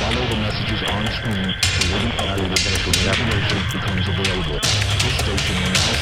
Follow the messages on screen to wait audio eventual information becomes available. This station will now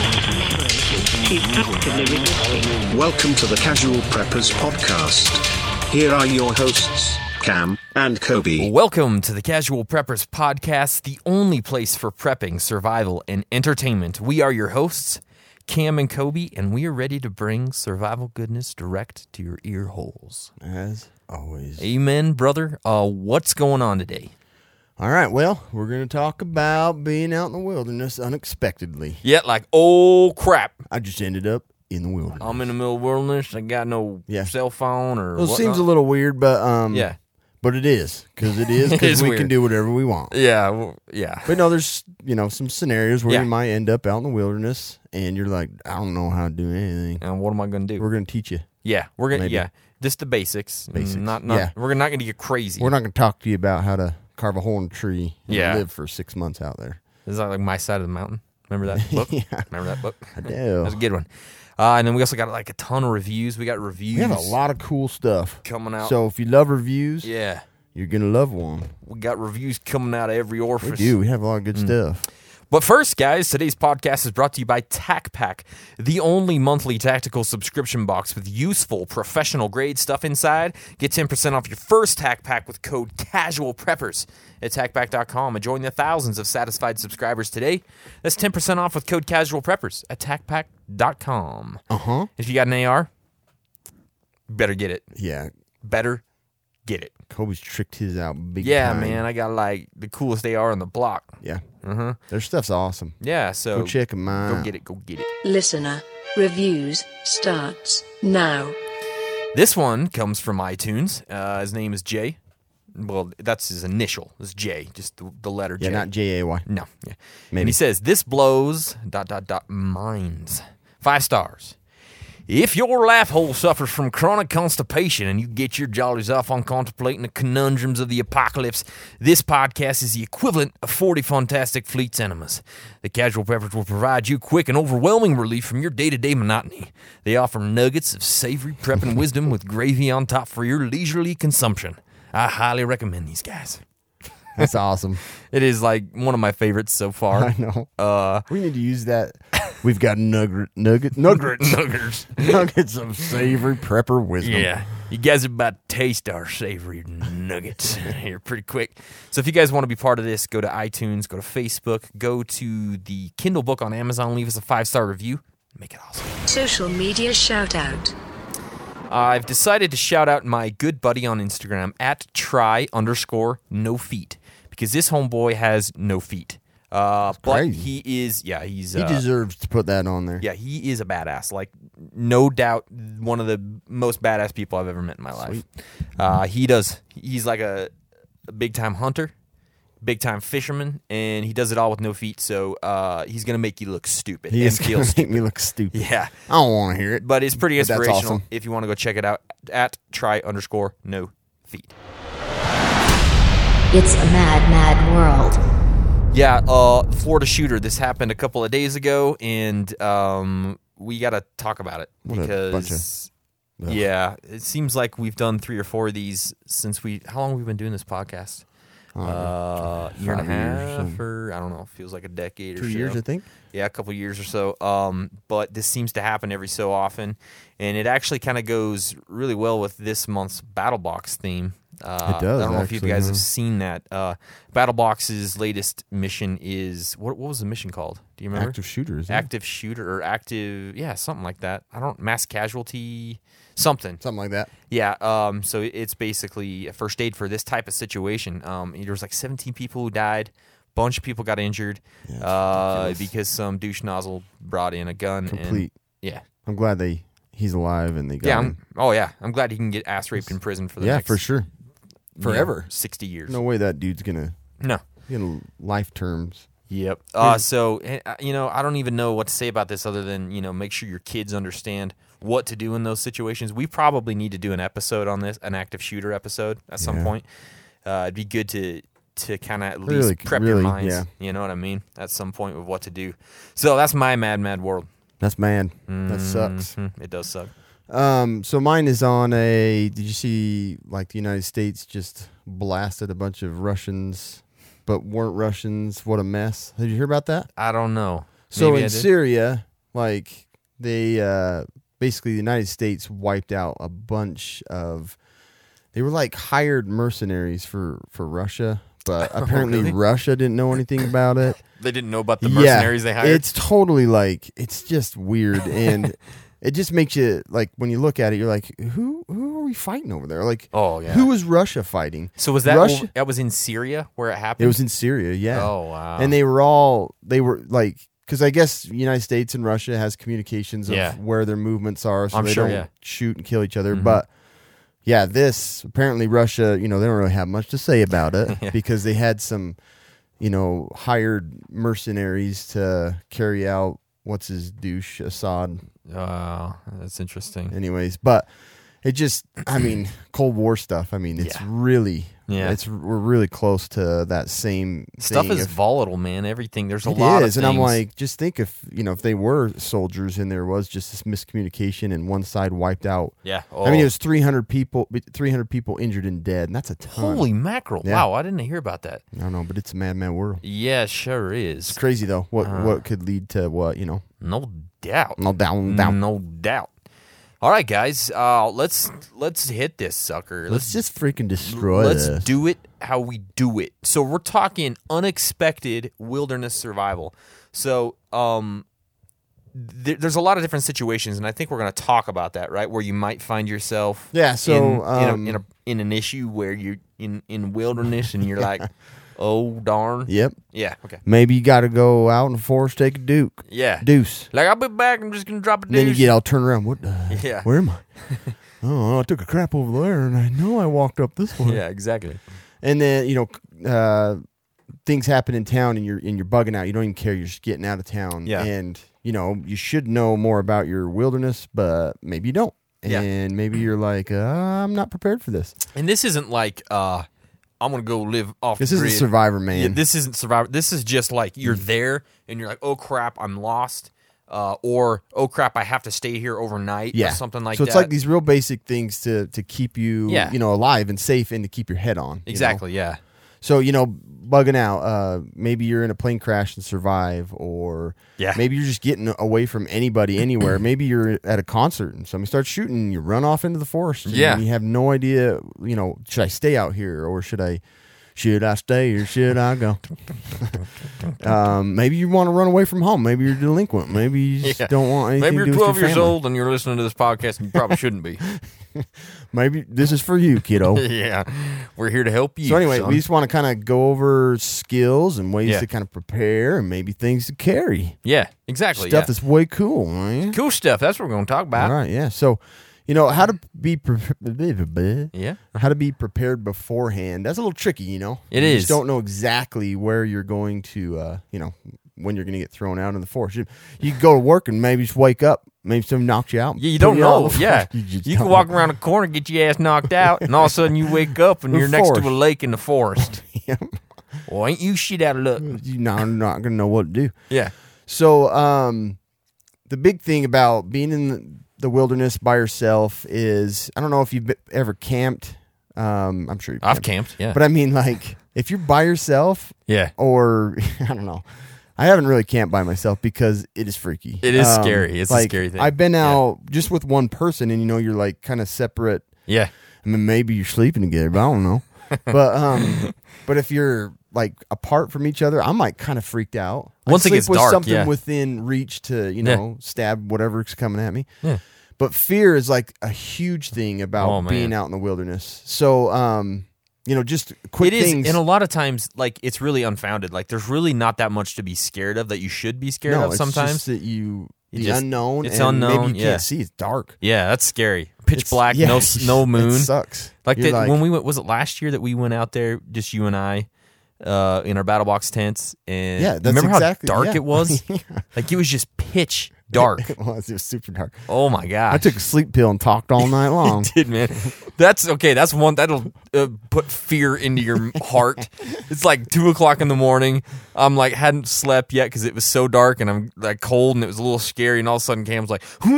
He's actively resisting. Welcome to the Casual Preppers Podcast. Here are your hosts, Cam and Kobe. Welcome to the Casual Preppers Podcast, the only place for prepping, survival, and entertainment. We are your hosts, Cam and Kobe, and we are ready to bring survival goodness direct to your ear holes. As always. Amen, brother. What's going on today? All right, well, we're going to talk about being out in the wilderness unexpectedly. Yeah, like, oh, crap. I just ended up in the wilderness. I'm in the middle of the wilderness. I got no cell phone or Well, it whatnot. seems a little weird, but Yeah. but it is, because we weird. can do whatever we want. Yeah, well, yeah. But no, there's some scenarios where Yeah. you might end up out in the wilderness, and you're like, I don't know how to do anything. And what am I going to do? We're going to teach you. Yeah, we're going to, Maybe. just the basics. Basics. Not, Yeah. We're not going to get crazy. We're not going to talk to you about how to carve a hole in a tree and Yeah. live for 6 months out there. This is like My Side of the Mountain. Remember that book? Yeah. Remember that book? I do. That's a good one. And then we also got like a ton of reviews. We got reviews. We have a lot of cool stuff coming out. So if you love reviews, Yeah. you're going to love one. We got reviews coming out of every We orifice. do. We have a lot of good stuff. But first, guys, today's podcast is brought to you by TacPack, the only monthly tactical subscription box with useful professional grade stuff inside. Get 10% off your first TacPack with code CASUALPREPPERS at TacPack.com and join the thousands of satisfied subscribers today. That's 10% off with code CASUALPREPPERS at TacPack.com. Uh-huh. If you got an AR, better get it. Yeah. Better get it. Kobe's tricked his out big Yeah, time. man, I got like the coolest AR on the block. Yeah. Uh-huh. Their stuff's awesome. Yeah, so Go check them out. Go get it. Go get it. Listener reviews starts now. This one comes from iTunes. His name is Jay. Well, that's his initial. It's J, just the letter J. Yeah, not J-A-Y. No. Yeah. Maybe. And he says, this blows ... minds. 5 stars. If your laugh hole suffers from chronic constipation and you get your jollies off on contemplating the conundrums of the apocalypse, this podcast is the equivalent of 40 Fantastic Fleet's enemas. The Casual Preppers will provide you quick and overwhelming relief from your day-to-day monotony. They offer nuggets of savory prepping wisdom with gravy on top for your leisurely consumption. I highly recommend these guys. That's awesome. It is like one of my favorites so far. I know. We need to use that. We've got nuggets of savory prepper wisdom. Yeah. You guys are about to taste our savory nuggets here pretty quick. So if you guys want to be part of this, go to iTunes, go to Facebook, go to the Kindle book on Amazon, leave us a 5-star review. Make it awesome. Social media shout out. I've decided to shout out my good buddy on Instagram at @try_no feet because this homeboy has no feet. But crazy. he's He deserves to put that on there. Yeah, he is a badass. Like, no doubt, one of the most badass people I've ever met in my life. He's like a big-time hunter, big-time fisherman, and he does it all with no feet, so he's going to make you look stupid. He and is feel going to stupid. make me look stupid. Yeah. I don't want to hear it. But it's pretty But that's inspirational awesome. if you want to go check it out at @try_no feet. It's a mad, mad world. Yeah, Florida shooter. This happened a couple of days ago, and we got to talk about it What a bunch because, Ugh. yeah, it seems like we've done 3 or 4 of these since how long have we been doing this podcast? Year and a 5 years or half, something. or I don't know, feels like a decade or 2 so. years, I think. Yeah, a couple years or so. But this seems to happen every so often, and it actually kind of goes really well with this month's Battle Box theme. It does, I don't know if you actually, guys yeah. have seen that. Battle Box's latest mission is what was the mission called? Do you remember? Active shooter, isn't it? Active shooter or active, yeah, something like that. Mass casualty, something. Something like that. Yeah, so it's basically a first aid for this type of situation. There was like 17 people who died. Bunch of people got injured Yeah, because some douche nozzle brought in a gun. Complete. And, yeah. I'm glad he's alive and they got him. I'm glad he can get ass raped in prison for the Yeah, next for sure. Forever. 60 years. No way that dude's gonna No. life terms. Yep. So, I don't even know what to say about this other than, make sure your kids understand what to do in those situations. We probably need to do an episode on this, an active shooter episode at some Yeah. point. It'd be good to kind of at least Really- prep your really, minds. yeah. You know what I mean? At some point with what to do. So that's my mad, mad world. That's mad. That sucks. It does suck. So mine is on a. Did you see like the United States just blasted a bunch of Russians, but weren't Russians? What a mess! Did you hear about that? I don't know. So Maybe I in did. Syria, like they basically the United States wiped out a bunch of. They were like hired mercenaries for Russia, but apparently really? Russia didn't know anything about it. They didn't know about the mercenaries they hired. It's totally like it's just weird, and it just makes you like when you look at it, you're like, who are we fighting over there? Like, Oh, yeah. who was Russia fighting? So was that Russia? that was in Syria where it happened? It was in Syria, yeah. Oh, wow. And they were like, because I guess the United States and Russia has communications of Yeah. where their movements are, so I'm they sure, don't yeah. shoot and kill each other. But yeah, this apparently Russia, they don't really have much to say about it Yeah. because they had some, hired mercenaries to carry out what's his douche Assad. Oh, that's interesting. Anyways, but it just, Cold War stuff. It's Yeah. really, Yeah. we're really close to that same Stuff thing is of- volatile, man. Everything. There's a It lot is, of and things. I'm like, just think if they were soldiers and there was just this miscommunication and one side wiped out. yeah. It was 300 people injured and dead, and that's a ton. Holy mackerel! Yeah. Wow, I didn't hear about that. I don't know, but it's a mad world. Yeah, sure is. It's crazy though. What could lead to what? No doubt. No down. No doubt. All right, guys. Let's hit this sucker. Let's just freaking destroy Let's this. do it how we do it. So we're talking unexpected wilderness survival. So there's a lot of different situations, and I think we're going to talk about that, right? Where you might find yourself, Yeah, so, in an issue where you're in wilderness and you're like, oh darn, Yep. yeah, okay, Maybe you got to go out in the forest, take a yeah, deuce. like I'll be back. I'm just going to drop a And then you deuce. get all turned around. What? Yeah. Where am I? Oh, I took a crap over there, and I know I walked up this way. Yeah, exactly. And then things happen in town, and you're bugging out. You don't even care. You're just getting out of town. Yeah. And you should know more about your wilderness, but maybe you don't. Yeah. And maybe you're like, I'm not prepared for this. And this isn't like I'm gonna go live off. This the isn't grid. Survivor, man. Yeah, this isn't Survivor. This is just like you're there and you're like, oh crap, I'm lost. Or oh crap, I have to stay here overnight. Yeah. Or something like so that. it's like these real basic things to keep you, Yeah. alive and safe and to keep your head on. Exactly. Yeah. So, bugging out, maybe you're in a plane crash and survive, or Yeah. maybe you're just getting away from anybody anywhere. Maybe you're at a concert and somebody starts shooting and you run off into the forest. And Yeah. you have no idea, should I stay out here or should I stay or should I go? Maybe you want to run away from home. Maybe you're delinquent. Maybe you just Yeah. don't want anything Maybe to you're do 12 with your years family. old and you're listening to this podcast and you probably shouldn't be. Maybe this is for you, kiddo. Yeah. We're here to help you. So anyway, son. we just want to kind of go over skills and ways Yeah. to kind of prepare and maybe things to carry. Yeah. Exactly. Stuff yeah. that's way cool, man. Cool stuff. That's what we're going to talk about. All right, yeah. So, how to be Yeah. how to be prepared beforehand. That's a little tricky, It you is. just don't know exactly where you're going to, when you're going to get thrown out in the forest. You can go to work and maybe just wake up. Maybe somebody knocks you out. Yeah, you put don't you out know. in the Yeah, forest. just you can don't walk know. around a corner, get your ass knocked out, and all of a sudden you wake up and The you're next to a forest. lake in the forest. Yeah. Well, ain't you shit out of luck? You're not going to know what to do. Yeah, So, the big thing about being in the wilderness by yourself is, I don't know if you've ever camped. I'm sure you've I've camped. Yeah, But I mean, like, if you're by yourself, yeah, or I don't know. I haven't really camped by myself because it is freaky. It is scary. It's a like, scary thing. I've been out just with one person, and you're like kind of separate. yeah, I mean, maybe you're sleeping together, but I don't know. But if you're like apart from each other, I'm like kind of freaked out. Once I it sleep gets with dark, something yeah. within reach to stab whatever's coming at me. Yeah. But fear is like a huge thing about Oh, man. being out in the wilderness. So just quick it is. things. And a lot of times, like, it's really unfounded. Like, there's really not that much to be scared of that you should be scared no, of it's sometimes. just that the just- unknown. it's and unknown, Maybe you yeah. can't see. It's dark. Yeah, that's scary. Pitch It's- black, yeah, no moon. It sucks. Like You're that when we went, was it last year that we went out there, just you and I, in our battle box tents? And Yeah, that's remember exactly- how dark yeah. it was? Yeah. Like it was just pitch dark. It was super dark. Oh my gosh. I took a sleep pill and talked all night long. Did, man. That's okay. That's one that'll put fear into your heart. It's like 2:00 in the morning. I'm like hadn't slept yet because it was so dark and I'm like cold and it was a little scary. And all of a sudden Cam's like,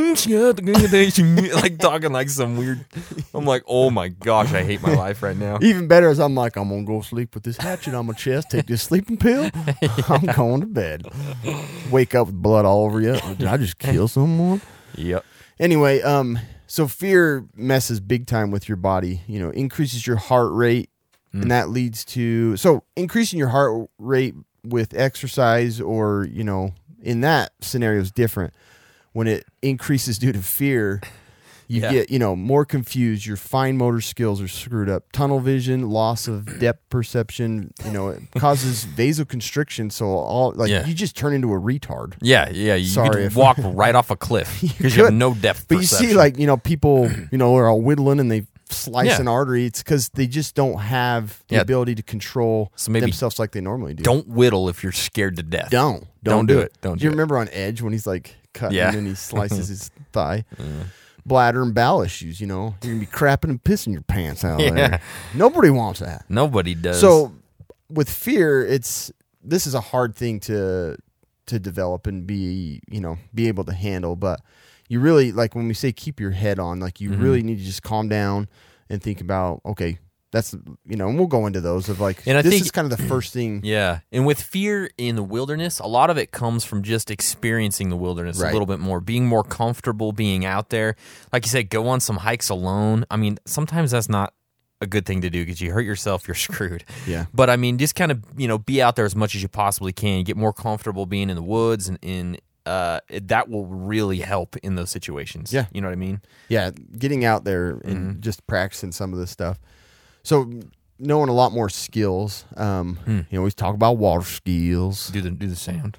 like talking like some weird. I'm like, oh my gosh, I hate my life right now. Even better is I'm like, I'm gonna go sleep with this hatchet on my chest. Take this sleeping pill. I'm going to bed. Wake up with blood all over you. Did I just kill someone? Yep. Anyway, so fear messes big time with your body. Increases your heart rate, and that leads to increasing your heart rate with exercise, or in that scenario is different. When it increases due to fear, you get more confused. Your fine motor skills are screwed up. Tunnel vision, loss of depth perception. It causes vasoconstriction. So you just turn into a retard. Yeah. You could walk right off a cliff because you have no depth But perception. you see, people, are all whittling and they slice an artery. It's because they just don't have the ability to control themselves like they normally do. Don't whittle if you're scared to death. Don't do it. Do you remember on Edge when he's like cutting and he slices his thigh? Bladder and bowel issues, you're going to be crapping and pissing your pants out there. Nobody wants that. Nobody does. So with fear, this is a hard thing to develop and be able to handle. But you really, like when we say keep your head on, like you really need to just calm down and think about, okay, that's, and we'll go into those of like, and this is kind of the first thing. Yeah. And with fear in the wilderness, a lot of it comes from just experiencing the wilderness a little bit more, being more comfortable being out there. Like you said, go on some hikes alone. I mean, sometimes that's not a good thing to do because you hurt yourself, you're screwed. Yeah. But I mean, just kind of, be out there as much as you possibly can. Get more comfortable being in the woods and that will really help in those situations. Yeah. You know what I mean? Yeah. Getting out there and just practicing some of this stuff. So knowing a lot more skills, we talk about water skills. Do the sound.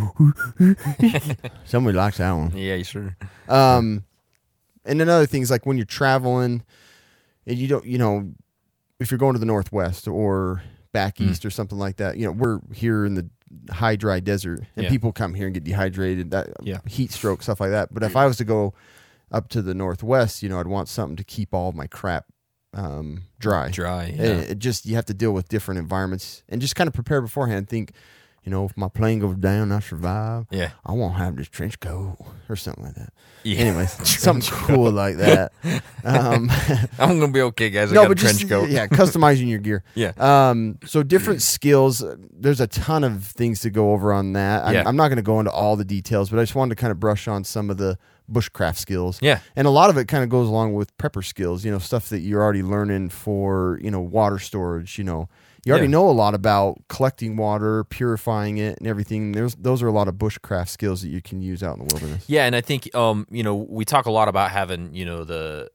Somebody likes that one. Yeah, you sure. And another thing is like when you're traveling and you don't, if you're going to the Northwest or back east or something like that, we're here in the high dry desert and people come here and get dehydrated, heat stroke, stuff like that. But if I was to go up to the Northwest, I'd want something to keep all of my crap dry. It just, you have to deal with different environments and just kind of prepare beforehand. Think, if my plane goes down, I survive. Yeah, I won't have this trench coat or something like that. Yeah. Anyways, something cool like that. I'm gonna be okay, guys. I got a trench coat. Yeah, customizing your gear. Yeah. So different skills. There's a ton of things to go over on that. I'm not going to go into all the details, but I just wanted to kind of brush on some of the bushcraft skills. Yeah. And a lot of it kind of goes along with prepper skills, stuff that you're already learning for, water storage, You already know a lot about collecting water, purifying it, and everything. Those are a lot of bushcraft skills that you can use out in the wilderness. Yeah, and I think we talk a lot about having the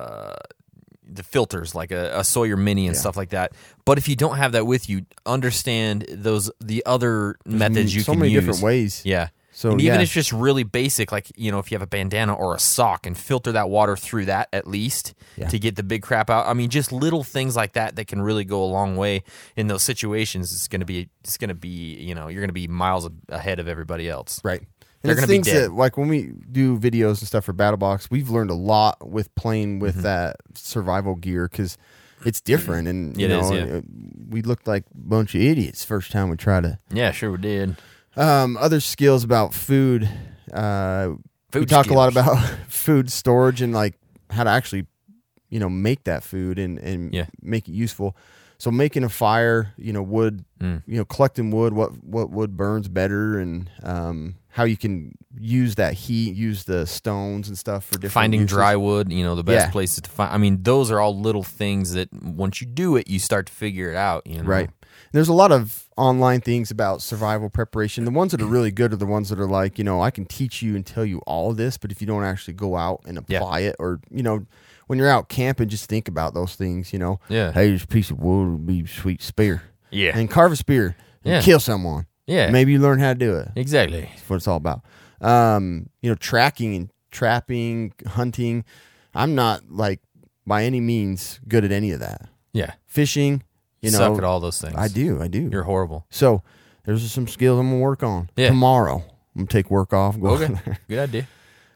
filters like a Sawyer Mini and stuff like that. But if you don't have that with you, understand the other methods you can use. So many different ways. Yeah. So, and even if it's just really basic, like, if you have a bandana or a sock and filter that water through that at least to get the big crap out. I mean, just little things like that can really go a long way in those situations. It's going to be, you're going to be miles ahead of everybody else. Right. And They're going to be dead. That, like when we do videos and stuff for BattleBox, we've learned a lot with playing with that survival gear because it's different. And, we looked like a bunch of idiots first time we tried to. Yeah, sure we did. Other skills about food. We talk a lot about food storage and like how to actually, make that food and make it useful. So making a fire, wood, collecting wood, what wood burns better, and how you can use that heat, use the stones and stuff for different finding uses. dry wood, the best places to find. I mean, those are all little things that once you do it, you start to figure it out. Right. There's a lot of online things about survival preparation. The ones that are really good are the ones that are like, I can teach you and tell you all of this, but if you don't actually go out and apply it, or, when you're out camping, just think about those things, Yeah. Hey, this piece of wood would be a sweet spear. Yeah. And carve a spear and kill someone. Yeah. Maybe you learn how to do it. Exactly. That's what it's all about. Tracking and trapping, hunting. I'm not like by any means good at any of that. Yeah. Fishing. Suck at all those things. I do. You're horrible. So there's some skills I'm gonna work on Yeah. tomorrow. I'm gonna take work off. Go Okay, over there. good idea.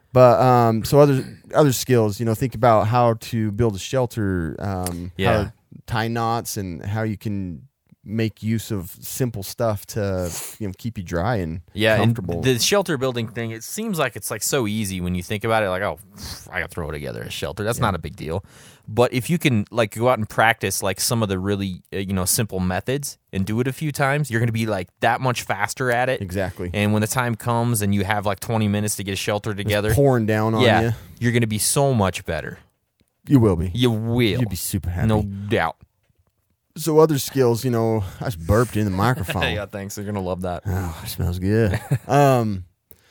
But so other skills, think about how to build a shelter, how to tie knots, and how you can make use of simple stuff to keep you dry and comfortable. And the shelter building thing, it seems like it's like so easy when you think about it. Like, oh, I got to throw together a shelter. That's not a big deal. But if you can like go out and practice like some of the really simple methods and do it a few times, you're going to be like that much faster at it. Exactly. And when the time comes and you have like 20 minutes to get a shelter together, it's pouring down on you. You're going to be so much better. You will be. You will. You'll be super happy. No doubt. So other skills, I just burped in the microphone. Yeah, thanks. They're gonna love that. Oh, it smells good. I'm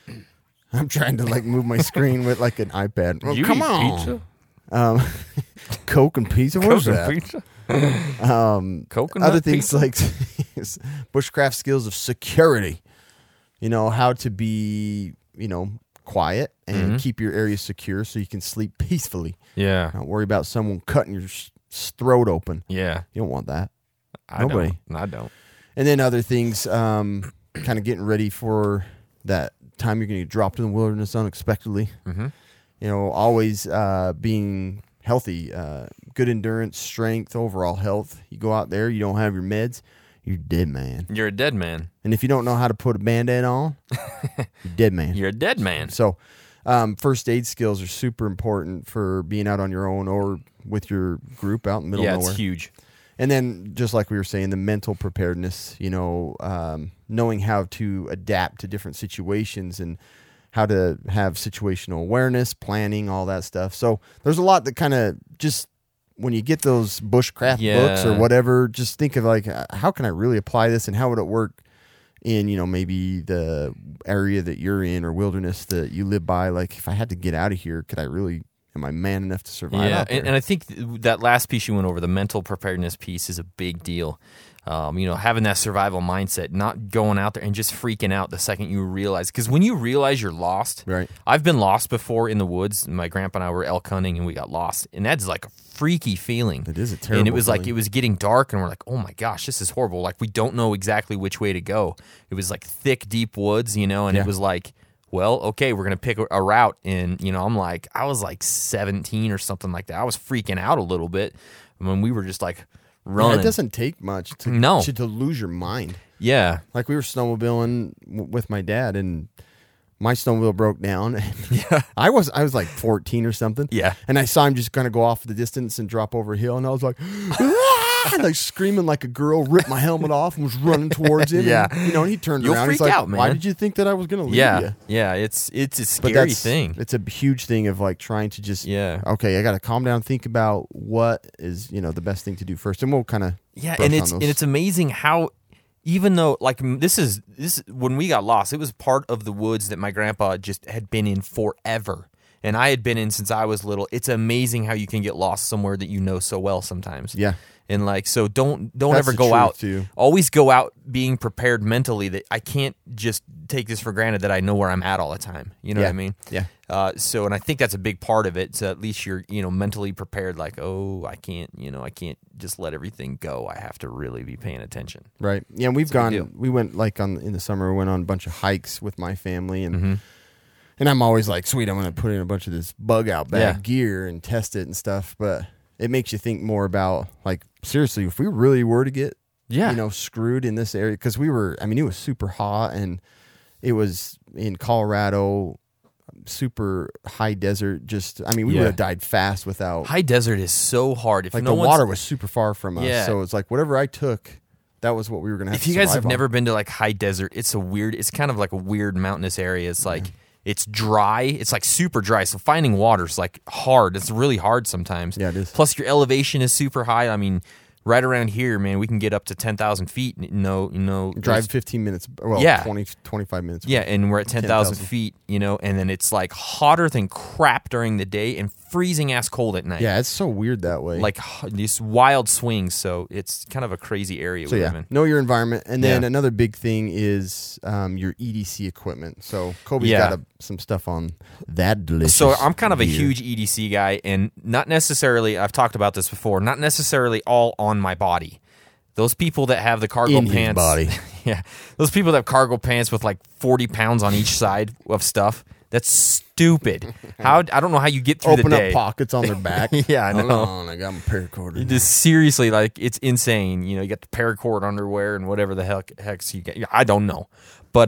trying to like move my screen with like an iPad. Oh, come on. Pizza? Coke and pizza. What is that? Pizza? Coconut other things pizza? like bushcraft skills of security. How to be, quiet and keep your area secure so you can sleep peacefully. Yeah. Don't worry about someone cutting your throat open. Yeah. You don't want that. I Nobody. don't. I don't. And then other things, kind of getting ready for that time you're going to get dropped in the wilderness unexpectedly. Mm-hmm. Always being healthy, good endurance, strength, overall health. You go out there, you don't have your meds, you're dead man. You're a dead man. And if you don't know how to put a Band-Aid on, you're dead man. You're a dead man. So first aid skills are super important for being out on your own or with your group out in the middle of nowhere. Yeah, it's huge. And then, just like we were saying, the mental preparedness, knowing how to adapt to different situations and how to have situational awareness, planning, all that stuff. So there's a lot that kind of just, when you get those bushcraft books or whatever, just think of like, how can I really apply this and how would it work in, maybe the area that you're in or wilderness that you live by? Like, if I had to get out of here, am I man enough to survive out there? And I think that last piece you went over, the mental preparedness piece, is a big deal. Having that survival mindset, not going out there and just freaking out the second you realize. Because when you realize you're lost, right? I've been lost before in the woods. My grandpa and I were elk hunting, and we got lost. And that's like a freaky feeling. It is a terrible And it was feeling. like, it was getting dark, and we're like, oh my gosh, this is horrible. Like, we don't know exactly which way to go. It was like thick, deep woods, and it was like, well, okay, we're going to pick a route. And, I was like 17 or something like that. I was freaking out a little bit when we were just like running. Yeah, it doesn't take much to lose your mind. Yeah. Like we were snowmobiling with my dad and my snowmobile broke down. And I was like 14 or something. Yeah. And I saw him just kind of go off the distance and drop over a hill. And I was like, and like screaming like a girl, ripped my helmet off and was running towards him. Yeah. And, and he turned You'll around. freak He's like, out, man. why did you think that I was going to leave you? Yeah. It's a But scary thing. It's a huge thing of like trying to just, okay, I got to calm down, think about what is, the best thing to do first. And we'll kind of, and it's amazing how, even though like this is when we got lost, it was part of the woods that my grandpa just had been in forever. And I had been in since I was little. It's amazing how you can get lost somewhere that you know so well sometimes. Yeah. And like, so don't That's ever the go truth, out. too. Always go out being prepared mentally that I can't just take this for granted that I know where I'm at all the time. You know what I mean? Yeah. And I think that's a big part of it. So at least you're, mentally prepared. Like, oh, I can't just let everything go. I have to really be paying attention. Right. Yeah. And we went like in the summer, we went on a bunch of hikes with my family and I'm always like, sweet, I'm going to put in a bunch of this bug out bag gear and test it and stuff. But it makes you think more about like, seriously, if we really were to get, screwed in this area, because it was super hot and it was in Colorado, super high desert. We would have died fast without. High desert is so hard. If like no the water was super far from us. Yeah. So it's like whatever I took, that was what we were going to have If to you guys survive have never been to like high desert, it's kind of like a weird mountainous area. It's like, it's dry. It's like super dry. So finding water is like hard. It's really hard sometimes. Yeah, it is. Plus your elevation is super high. I mean, right around here, man, we can get up to 10,000 feet. Drive 15 minutes. Well, 20, 25 minutes. Yeah, and we're at 10,000 feet, and then it's like hotter than crap during the day and freezing ass cold at night. Yeah, it's so weird that way. Like these wild swings. So it's kind of a crazy area we live in. Know your environment. And then another big thing is your EDC equipment. So Kobe's got some stuff on that delicious So I'm kind of a gear. huge EDC guy, and not necessarily, I've talked about this before, not necessarily all on my body. Those people that have the cargo In his pants, body. Yeah, those people that have cargo pants with like 40 pounds on each side of stuff. That's stupid. I don't know how you get through Open the day. up pockets on their back. Yeah, I know. Hold on, I got my paracord. in Just seriously, like it's insane. You got the paracord underwear and whatever the heck you get. I don't know, but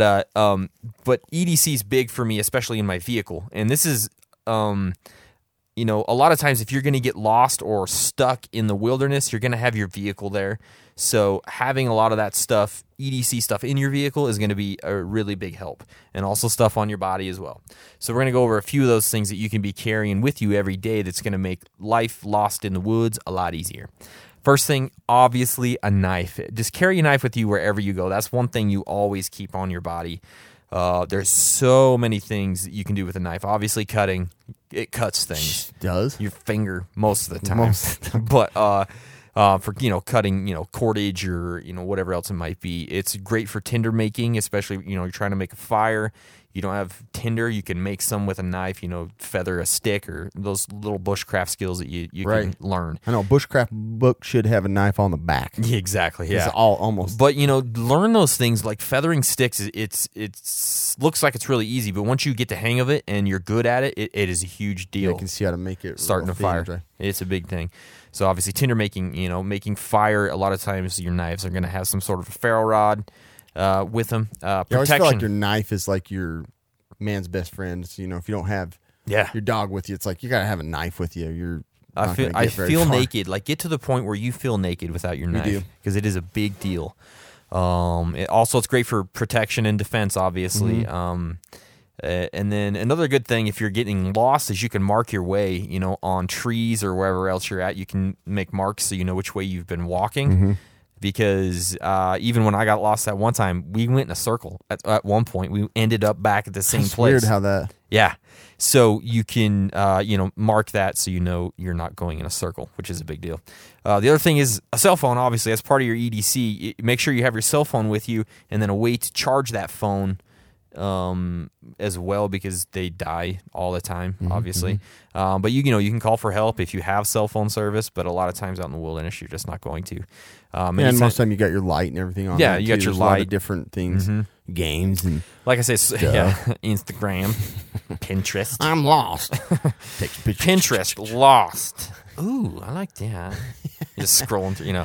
EDC is big for me, especially in my vehicle. And this is, a lot of times if you're going to get lost or stuck in the wilderness, you're going to have your vehicle there. So having a lot of that stuff, EDC stuff in your vehicle is going to be a really big help, and also stuff on your body as well. So we're going to go over a few of those things that you can be carrying with you every day that's going to make life lost in the woods a lot easier. First thing, obviously, a knife. Just carry a knife with you wherever you go. That's one thing you always keep on your body. There's so many things that you can do with a knife. Obviously, cutting, it cuts things. It does? Your finger most of the time. But for cutting cordage or whatever else it might be, it's great for tinder making, especially you're trying to make a fire. You don't have tinder, you can make some with a knife. Feather a stick or those little bushcraft skills that you can learn. I know bushcraft book should have a knife on the back. Yeah, exactly. Yeah, it's all almost. But learn those things like feathering sticks. It's looks like it's really easy, but once you get the hang of it and you're good at it, it is a huge deal. You can see how to make it starting a fire. Right? It's a big thing. So obviously tinder making, making fire. A lot of times your knives are going to have some sort of a ferro rod with them. I always Protection. feel like your knife is like your man's best friend. So, if you don't have your dog with you, it's like you gotta have a knife with you. You're not gonna I get very feel far. naked. Like get to the point where you feel naked without your knife, because it is a big deal. It's great for protection and defense, obviously. And then another good thing, if you're getting lost, is you can mark your way, on trees or wherever else you're at. You can make marks so you know which way you've been walking. Because even when I got lost that one time, we went in a circle. At one point, we ended up back at the same It's place. weird how that. Yeah. So you can, mark that so you're not going in a circle, which is a big deal. The other thing is a cell phone, obviously. As part of your EDC, make sure you have your cell phone with you and then a way to charge that phone as well, because they die all the time, obviously. But you can call for help if you have cell phone service, but a lot of times out in the wilderness, you're just not going to. And most of the time you got your light and everything on. Yeah, there you got too. your There's a lot light. of different things, games, and Like I said, Instagram, Pinterest. I'm lost. Takes pictures. Pinterest lost. Ooh, I like that. Just scrolling through,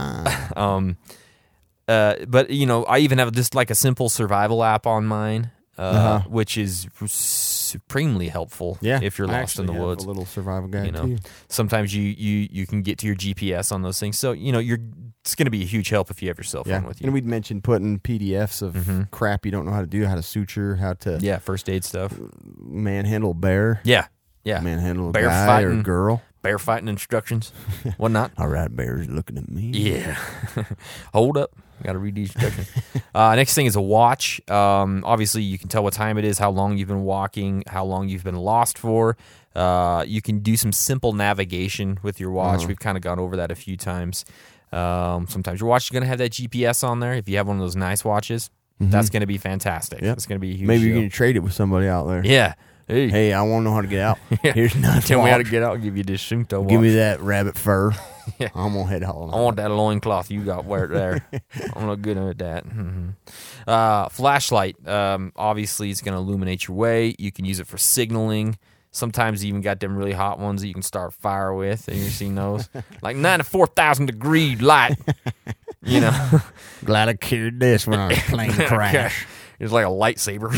But I even have just like a simple survival app on mine, which is supremely helpful. Yeah, if you're I lost in the actually have woods. a little survival guide too. Sometimes you can get to your GPS on those things. So it's going to be a huge help if you have your cell phone with you. And we'd mentioned putting PDFs of crap you don't know how to do, how to suture, how to first aid stuff. manhandle a bear, Yeah, manhandle a Bear guy fighting. or a girl. Bear fighting instructions, whatnot. All right, bear's looking at me. Yeah. Hold up. Got to read these instructions. Next thing is a watch. Obviously, you can tell what time it is, how long you've been walking, how long you've been lost for. You can do some simple navigation with your watch. We've kind of gone over that a few times. Sometimes your watch is going to have that GPS on there. If you have one of those nice watches, that's going to be fantastic. Yep. It's going to be a huge Maybe you're deal. going to trade it with somebody out there. Yeah. Hey, Hey, I want to know how to get out. Here's a nice tell me how to watch. get out. I'll give you this Shinto watch. Give me that rabbit fur. Yeah. I'm going to head home. I want that loincloth you got wear it there. I'm not good at that. Flashlight, obviously, it's going to illuminate your way. You can use it for signaling. Sometimes you even got them really hot ones that you can start fire with. Have you seen those? Like 94,000 degree light. Glad I carried this when our plane crashed. It's like a lightsaber.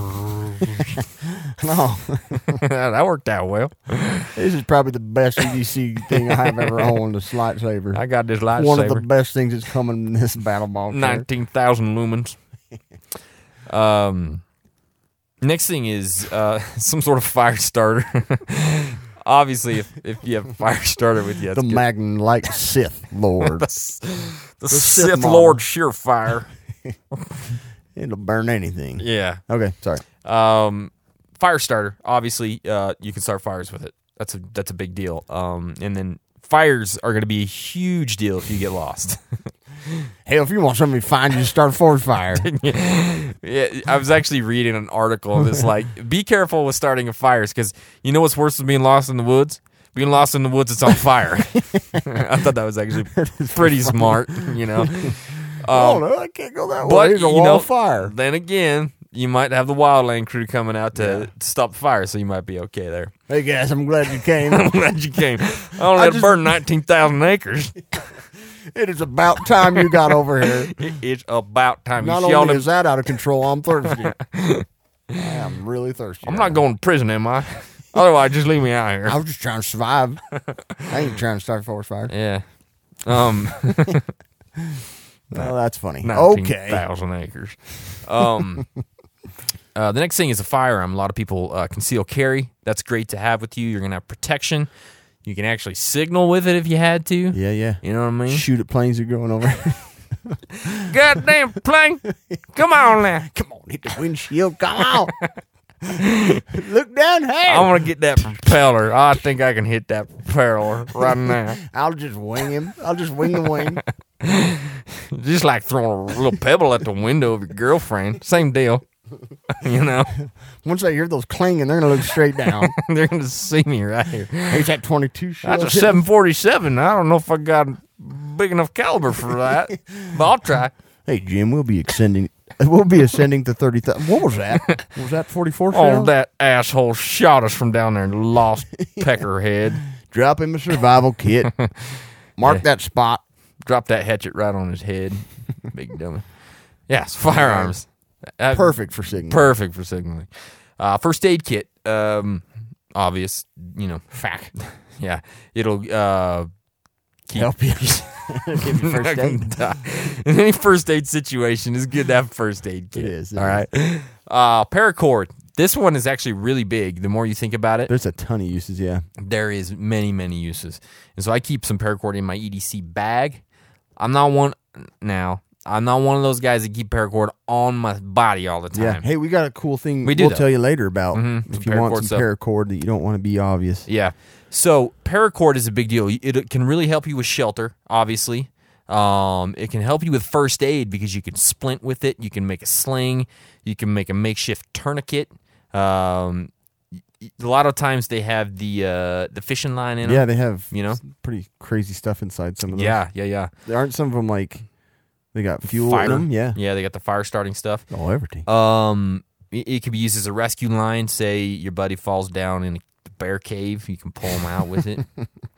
No, That worked out well. this is probably the best EDC thing I have ever owned, this lightsaber. I got this lightsaber. One of the best things that's coming in this battle ball. 19,000 lumens. Next thing is some sort of fire starter. Obviously, if you have a fire starter with you, that's The good. Magnum like Sith Lord. The Sith Sith model. Lord Surefire. It'll burn anything. Yeah. Okay, sorry. Fire starter. Obviously, you can start fires with it. That's a big deal. And then fires are going to be a huge deal if you get lost. Hell, if you want somebody to find you, start a forest fire. Yeah, I was actually reading an article that's like, be careful with starting a fires, because you know what's worse than being lost in the woods? Being lost in the woods, it's on fire. I thought that was actually pretty smart, no, I can't go that way. But There's a wall of fire. Then again, you might have the wildland crew coming out to stop the fire, so you might be okay there. Hey guys, I'm glad you came. I'm glad you came. I only had to burn 19,000 acres. It is about time you got over here. It's about time. Not you only is that out of control, I'm thirsty. I am really thirsty. I'm not going to prison, am I? Otherwise, just leave me out here. I was just trying to survive. I ain't trying to start a forest fire. Yeah. Oh, that's funny. Okay. 19,000 acres. The next thing is a firearm. A lot of people conceal carry. That's great to have with you. You're going to have protection. You can actually signal with it if you had to. Yeah, yeah. You know what I mean? Shoot at planes you're going over. Goddamn plane. Come on now. Come on, hit the windshield. Come on. Look down here. I want to get that propeller. I think I can hit that propeller right now. I'll just wing him. I'll just wing the wing. Just like throwing a little pebble at the window of your girlfriend. Same deal. You know? Once they hear those clanging, they're going to look straight down. They're going to see me right here. Here's that 22 shell. That's a 747. I don't know if I got big enough caliber for that, but I'll try. Hey, Jim, we'll be ascending to 30,000. What was that? Was that 44 Oh, shells? that asshole shot us from down there and lost Peckerhead. Drop him a survival kit. Mark that spot. Dropped that hatchet right on his head. Big dummy. Yes, firearms. Perfect for signaling. Perfect for signaling. First aid kit. Obvious, fact. Yeah, it'll keep Help you. Give you first aid. In any first aid situation, it's good to have a first aid kit. It is. All right. Paracord. This one is actually really big. The more you think about it, There's a ton of uses, yeah. there is many, many uses. And so I keep some paracord in my EDC bag. I'm not one of those guys that keep paracord on my body all the time. Yeah. Hey, we got a cool thing We do, we'll though. tell you later about Mhm. if you want Paracord some stuff. paracord that you don't want to be obvious. Yeah. So paracord is a big deal. It can really help you with shelter, obviously. It can help you with first aid because you can splint with it. You can make a sling. You can make a makeshift tourniquet. A lot of times they have the fishing line in them. Yeah, they have some pretty crazy stuff inside some of those. Yeah. There aren't some of them like they got fuel Fire. in them? Yeah. Yeah, they got the fire starting stuff. Oh, everything. It can be used as a rescue line. Say your buddy falls down in the bear cave, you can pull him out with it.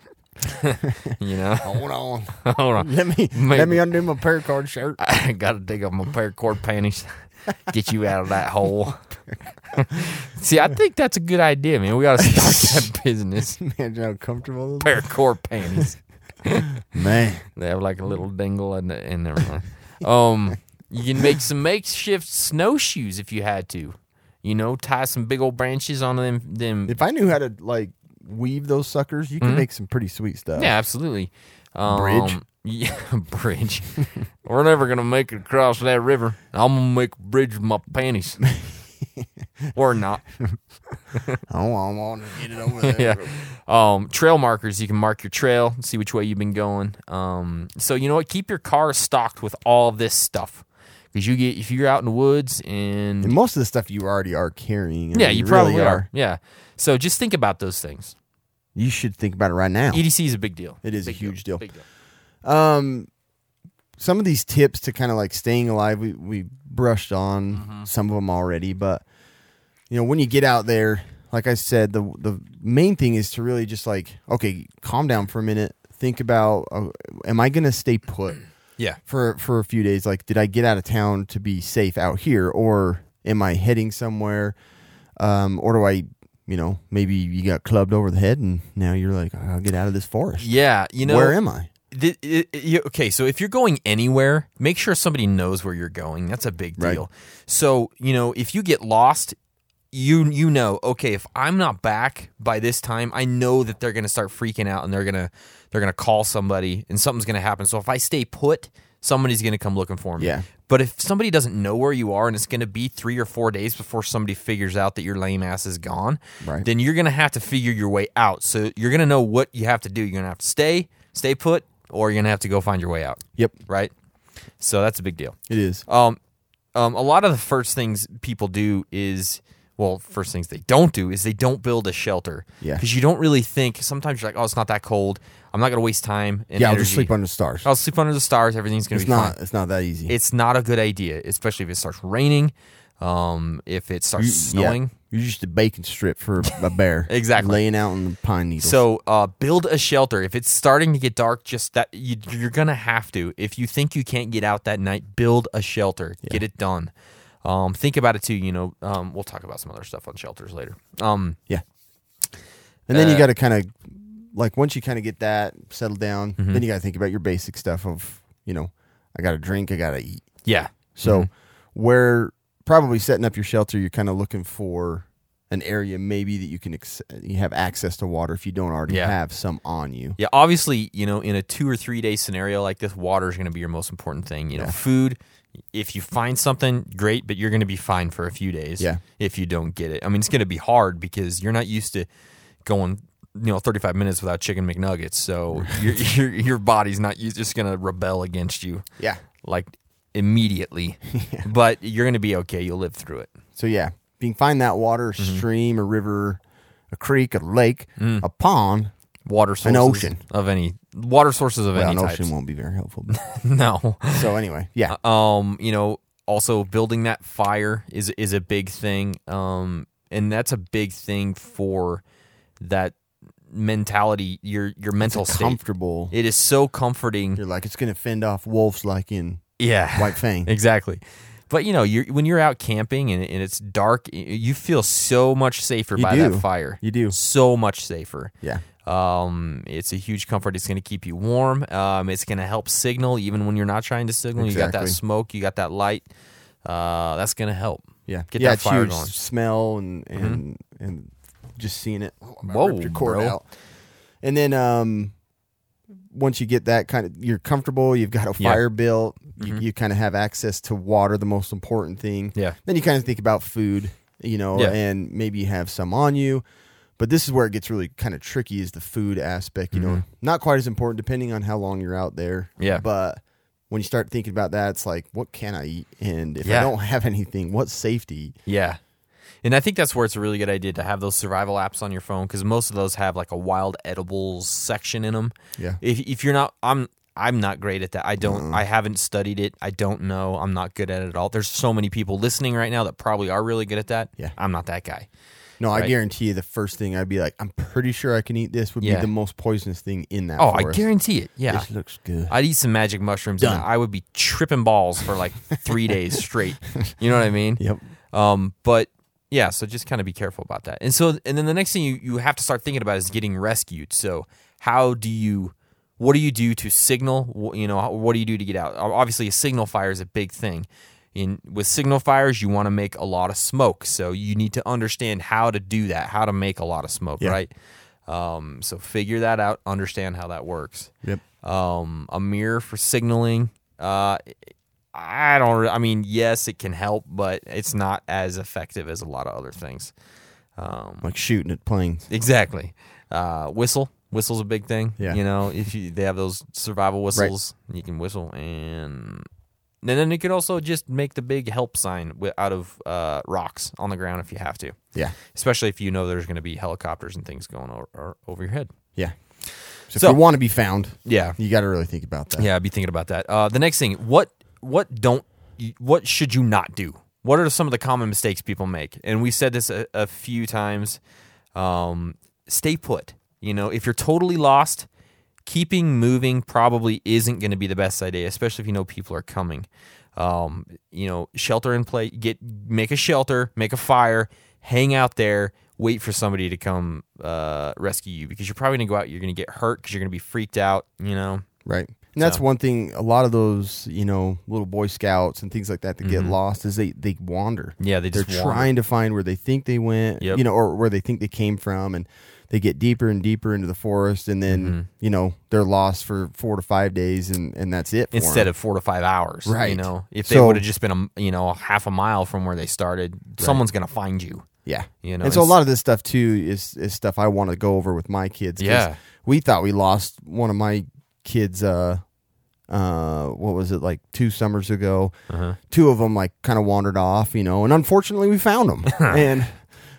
Hold on. Hold on. Let me undo my paracord shirt. I gotta dig up my paracord panties. Get you out of that hole. See, I think that's a good idea, man. We gotta start that business. Imagine how comfortable those Paracord panties. Man. They have like a little dingle and never mind. You can make some makeshift snowshoes if you had to. Tie some big old branches on them. If I knew how to like weave those suckers, you can make some pretty sweet stuff. Yeah, absolutely. Bridge? Yeah, bridge. We're never gonna make it across that river. I'm gonna make a bridge with my panties. Or not. I want to get it over there. Yeah. Trail markers. You can mark your trail, see which way you've been going. So you know what? Keep your car stocked with all of this stuff. Because if you're out in the woods and most of the stuff you already are carrying. Yeah, you probably really are. Yeah. So just think about those things. You should think about it right now. EDC is a big deal. It is a huge deal. Big deal. Some of these tips to kind of like staying alive, we brushed on some of them already, but when you get out there, like I said, the main thing is to really just like, okay, calm down for a minute. Think about, am I going to stay put? Yeah. For a few days? Like, did I get out of town to be safe out here, or am I heading somewhere? Or do I, maybe you got clubbed over the head and now you're like, I'll get out of this forest. Yeah. Where am I? Okay, so if you're going anywhere, make sure somebody knows where you're going. That's a big deal. Right. So, if you get lost, you know, okay, if I'm not back by this time, I know that they're going to start freaking out and they're going to call somebody and something's going to happen. So if I stay put, somebody's going to come looking for me. Yeah. But if somebody doesn't know where you are and it's going to be 3 or 4 days before somebody figures out that your lame ass is gone, Right. then you're going to have to figure your way out. So you're going to know what you have to do. You're going to have to stay put, or you're going to have to go find your way out. Yep. Right? So that's a big deal. It is. A lot of the first things people do is well, first things they don't do is they don't build a shelter. Yeah. Because you don't really think, sometimes you're like, oh, it's not that cold. I'm not going to waste time and I'll energy. just sleep under the stars. I'll sleep under the stars. Everything's going to be fine. It's not that easy. It's not a good idea, especially if it starts raining, if it starts snowing. You're just a bacon strip for a bear. Exactly. Laying out in the pine needles. So build a shelter. If it's starting to get dark, just that you're going to have to. If you think you can't get out that night, build a shelter. Get it done. Think about it too. We'll talk about some other stuff on shelters later. yeah. And then you got to kind of, like, once you kind of get that settled down, then you got to think about your basic stuff of, I got to drink, I got to eat. Yeah. So where probably setting up your shelter, you're kind of looking for an area maybe that you can you have access to water if you don't already have some on you. Yeah, obviously, in a 2 or 3 day scenario like this, water is going to be your most important thing. Food, if you find something, great, but you're going to be fine for a few days if you don't get it. I mean, it's going to be hard because you're not used to going 35 minutes without chicken McNuggets, so your body's not just going to rebel against you. Yeah. Like immediately. But you're going to be okay. You'll live through it. So yeah, if you can find that water, a stream, a river, a creek, a lake, a pond, water sources, an ocean of any water sources of any an types. ocean won't be very helpful. No. So anyway, yeah. Also building that fire is a big thing. And that's a big thing for that mentality, your mental state. Comfortable. It is so comforting. You're like, it's going to fend off wolves like in Yeah. White Fang. Exactly. But, when you're out camping and it's dark, you feel so much safer by that fire. You do. So much safer. Yeah. It's a huge comfort. It's going to keep you warm. It's going to help signal even when you're not trying to signal. Exactly. You got that smoke. You got that light. That's going to help. Yeah. Get that it's fire huge. going. Smell and just seeing it. Oh, Whoa, ripped your cord bro. out. And then once you get that you're comfortable, you've got a fire built, you kind of have access to water, the most important thing. Yeah. Then you kind of think about food, and maybe you have some on you. But this is where it gets really kind of tricky is the food aspect, not quite as important depending on how long you're out there. Yeah. But when you start thinking about that, it's like, what can I eat? And if I don't have anything, what's safe to eat? Yeah. And I think that's where it's a really good idea to have those survival apps on your phone because most of those have like a wild edibles section in them. Yeah. If you're not, I'm not great at that. I haven't studied it. I don't know. I'm not good at it at all. There's so many people listening right now that probably are really good at that. Yeah. I'm not that guy. No, Right. I guarantee you the first thing I'd be like, I'm pretty sure I can eat this would be the most poisonous thing in that I forest. guarantee it. Yeah. This looks good. I'd eat some magic mushrooms and I would be tripping balls for like 3 days straight. You know what I mean? Yep. But yeah, so just kind of be careful about that. And then the next thing you have to start thinking about is getting rescued. So what do you do to signal? What do you do to get out? Obviously, a signal fire is a big thing. With signal fires, you want to make a lot of smoke. So you need to understand how to do that, how to make a lot of smoke, right? So figure that out, understand how that works. Yep. A mirror for signaling. Yes, it can help, but it's not as effective as a lot of other things. Like shooting at planes. Exactly. Whistle's a big thing. Yeah. They have those survival whistles, you can whistle, and then you could also just make the big help sign out of rocks on the ground if you have to. Yeah. Especially if you know there's going to be helicopters and things going over your head. Yeah. So if you want to be found, Yeah. you got to really think about that. Yeah, I'd be thinking about that. The next thing, what should you not do? What are some of the common mistakes people make? And we said this a few times. Stay put. If you're totally lost, keeping moving probably isn't going to be the best idea, especially if people are coming. Shelter in place. Make a shelter, make a fire, hang out there, wait for somebody to come rescue you because you're probably going to go out. You're going to get hurt because you're going to be freaked out. Right. And that's one thing, a lot of those, little Boy Scouts and things like that get lost is they wander. Yeah, they're trying to find where they think they went, or where they think they came from, and they get deeper and deeper into the forest, and then, they're lost for 4 to 5 days, and that's it for instead them. of 4 to 5 hours. Right. If they would have just been, half a mile from where they started, someone's going to find you. Yeah. And so a lot of this stuff, too, is stuff I want to go over with my kids. 'Cause Yeah. we thought we lost one of my kids, what was it, like 2 summers ago? 2 of them, like, kind of wandered off, and unfortunately we found them. And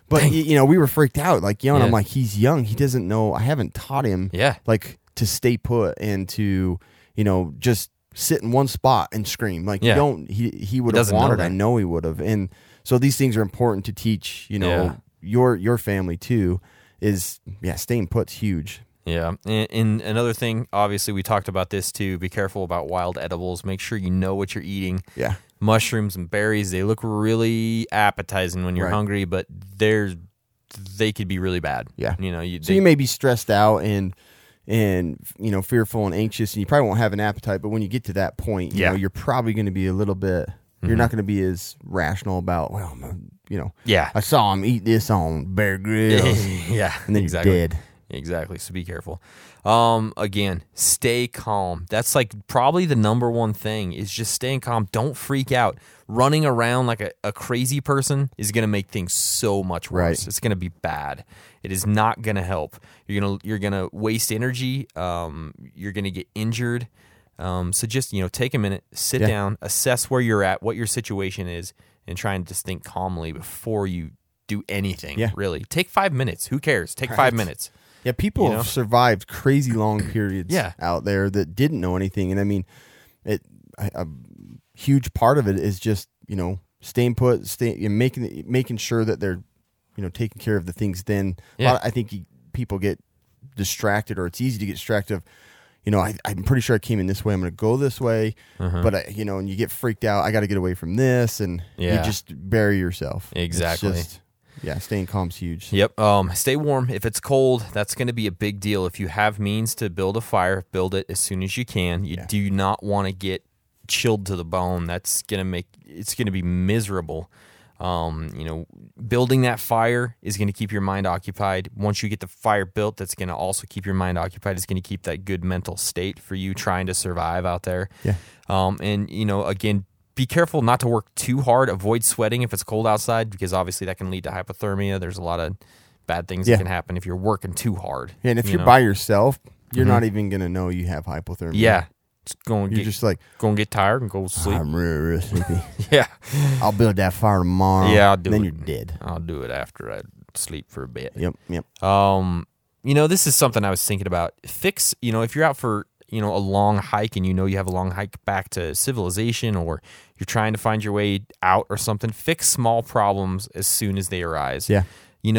But Dang. we were freaked out. Like, Yeah. I'm like, he's young. He doesn't know. I haven't taught him. Yeah. Like to stay put and to, just sit in one spot and scream. Like Yeah. he would have doesn't know wanted. that. I know he would have. And so these things are important to teach. Yeah. Your family too. Is staying put's huge. Yeah. And another thing, obviously, we talked about this too. Be careful about wild edibles. Make sure you know what you're eating. Yeah. Mushrooms and berries, they look really appetizing when you're Right. hungry, but they could be really bad. Yeah. So You may be stressed out and fearful and anxious, and you probably won't have an appetite. But when you get to that point, you're probably going to be a little bit. You're not going to be as rational about. Well, Yeah. I saw him eat this on Bear Grylls, Yeah. and then exactly. you're dead. Exactly. So be careful. Again, stay calm. That's like probably the number one thing is just staying calm. Don't freak out. Running around like a crazy person is going to make things so much worse. Right. It's going to be bad. It is not going to help. You're going to waste energy. You're going to get injured. So just, take a minute, sit down, assess where you're at, what your situation is, and try and just think calmly before you do anything, really. Take 5 minutes. Who cares? Take 5 minutes. Yeah, people have survived crazy long periods Yeah. out there that didn't know anything, and I mean, a huge part of it is just staying put, making sure that they're taking care of the things. Then I think people get distracted, or it's easy to get distracted. Of, I'm pretty sure I came in this way. I'm going to go this way, but and you get freaked out. I got to get away from this, and you just bury yourself. Exactly. It's just, staying calm's huge. Yep. Stay warm. If it's cold, that's going to be a big deal. If you have means to build a fire, build it as soon as you can. You do not want to get chilled to the bone. That's going to it's going to be miserable. Building that fire is going to keep your mind occupied. Once you get the fire built, that's going to also keep your mind occupied. It's going to keep that good mental state for you trying to survive out there. Yeah. Again, be careful not to work too hard. Avoid sweating if it's cold outside, because obviously that can lead to hypothermia. There's a lot of bad things that can happen if you're working too hard. Yeah, and if you're by yourself, you're not even going to know you have hypothermia. Yeah. Just just like, go and get tired and go to sleep. I'm really sleepy. Yeah. I'll build that fire tomorrow. Yeah, I'll do then it. you're dead. I'll do it after I sleep for a bit. Yep. This is something I was thinking about. If you're out for, a long hike and you have a long hike back to civilization, or you're trying to find your way out or something, fix small problems as soon as they arise. Yeah.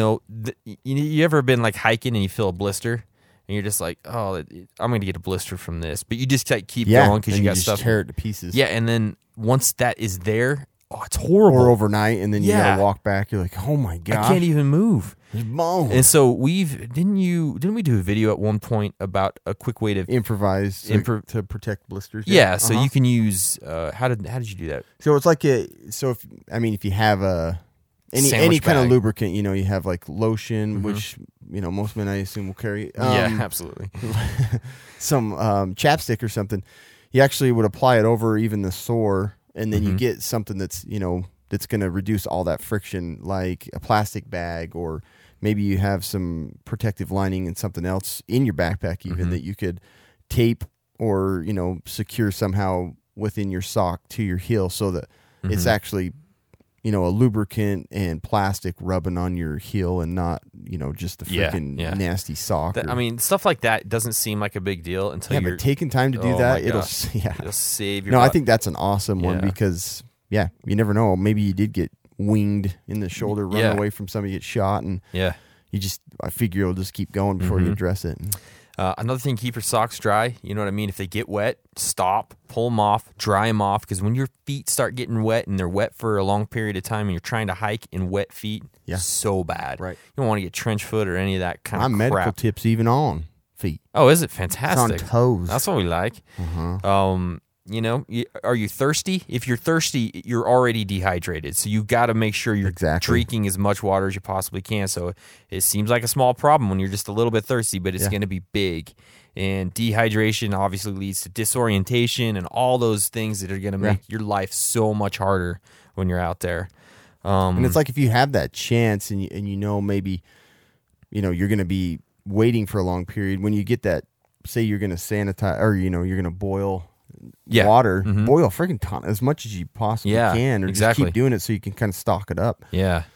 You ever been like hiking and you feel a blister? And you're just like, oh, I'm going to get a blister from this. But you just keep going because you got just stuff. tear it to pieces. Yeah, and then once that is there, it's horrible. Or overnight, and then you Yeah. gotta walk back. You're like, oh my god, I can't even move. There's bones. And so didn't we do a video at one point about a quick way to Improvise to protect blisters. Yeah, so you can use how did you do that? So it's like if you have any Sandwich kind of bag. lubricant, you have like lotion, which most men I assume will carry. Yeah, absolutely. Some chapstick or something. You actually would apply it over even the sore, and then you get something that's that's going to reduce all that friction, like a plastic bag, or maybe you have some protective lining and something else in your backpack even that you could tape or secure somehow within your sock to your heel, so that it's actually a lubricant and plastic rubbing on your heel, and not just the freaking nasty sock. Stuff like that doesn't seem like a big deal until you're but taking time to do Oh that, my it'll gosh. yeah. It'll save your No, I butt. think that's an awesome one, Yeah. because you never know. Maybe you did get winged in the shoulder, run Yeah. away from somebody, get shot, and Yeah. I figure you'll just keep going before you address it. Another thing, keep your socks dry. You know what I mean? If they get wet, stop, pull them off, dry them off. Because when your feet start getting wet and they're wet for a long period of time and you're trying to hike in wet feet, so bad. Right. You don't want to get trench foot or any of that kind My of medical crap. tips even on feet. Oh, is it fantastic? It's on toes. That's what we like. Are you thirsty? If you're thirsty, you're already dehydrated. So you got to make sure you're Exactly. drinking as much water as you possibly can. So it seems like a small problem when you're just a little bit thirsty, but it's going to be big. And dehydration obviously leads to disorientation and all those things that are going to make your life so much harder when you're out there. And it's like, if you have that chance and maybe you're going to be waiting for a long period, when you get that, say you're going to sanitize, or you're going to boil water, boil a freaking ton, as much as you possibly can, or exactly. just keep doing it so you can kind of stock it up. Yeah.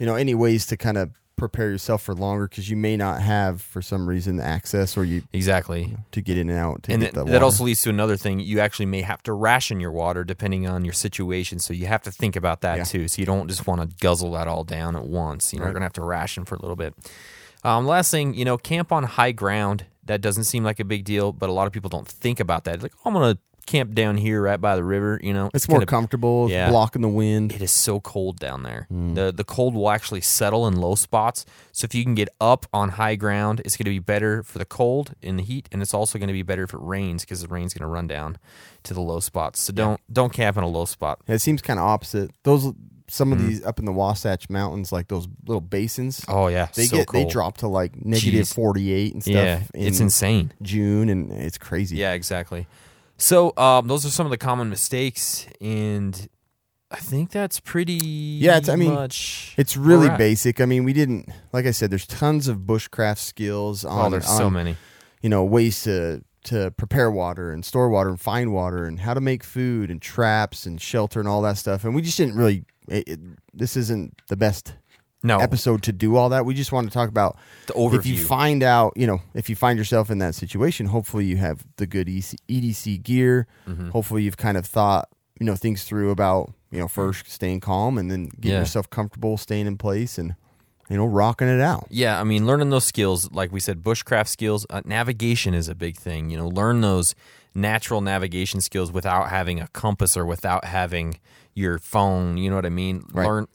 any ways to kind of prepare yourself for longer, because you may not have, for some reason, access or Exactly. to get in and out. And get that water. also leads to another thing. You actually may have to ration your water depending on your situation. So you have to think about that too. So you don't just want to guzzle that all down at once. You're going to have to ration for a little bit. Last thing, camp on high ground. That doesn't seem like a big deal, but a lot of people don't think about that. Like, I'm going to camp down here right by the river. It's more comfortable. It's blocking the wind. It is so cold down there. The cold will actually settle in low spots. So if you can get up on high ground, it's going to be better for the cold and the heat, and it's also going to be better if it rains, because the rain's going to run down to the low spots. So don't camp in a low spot. It seems kind of opposite. Some of these up in the Wasatch Mountains, like those little basins. Oh yeah, they drop to like negative 48 and stuff. Yeah, it's insane. June, and it's crazy. Yeah, exactly. So those are some of the common mistakes, and I think that's pretty. It's much really where we're at. basic. I mean, we didn't, like I said, there's tons of bushcraft skills on. There's so many. Ways to prepare water and store water and find water and how to make food and traps and shelter and all that stuff. And we just didn't really. This isn't the best episode to do all that. We just want to talk about the overview. If you find out, if you find yourself in that situation, hopefully you have the good EDC gear. Mm-hmm. Hopefully you've kind of thought, things through about, first staying calm and then getting yourself comfortable, staying in place and, rocking it out. Yeah, I mean, learning those skills, like we said, bushcraft skills, navigation is a big thing. Learn those natural navigation skills without having a compass or without having your phone. You know what I mean? Right.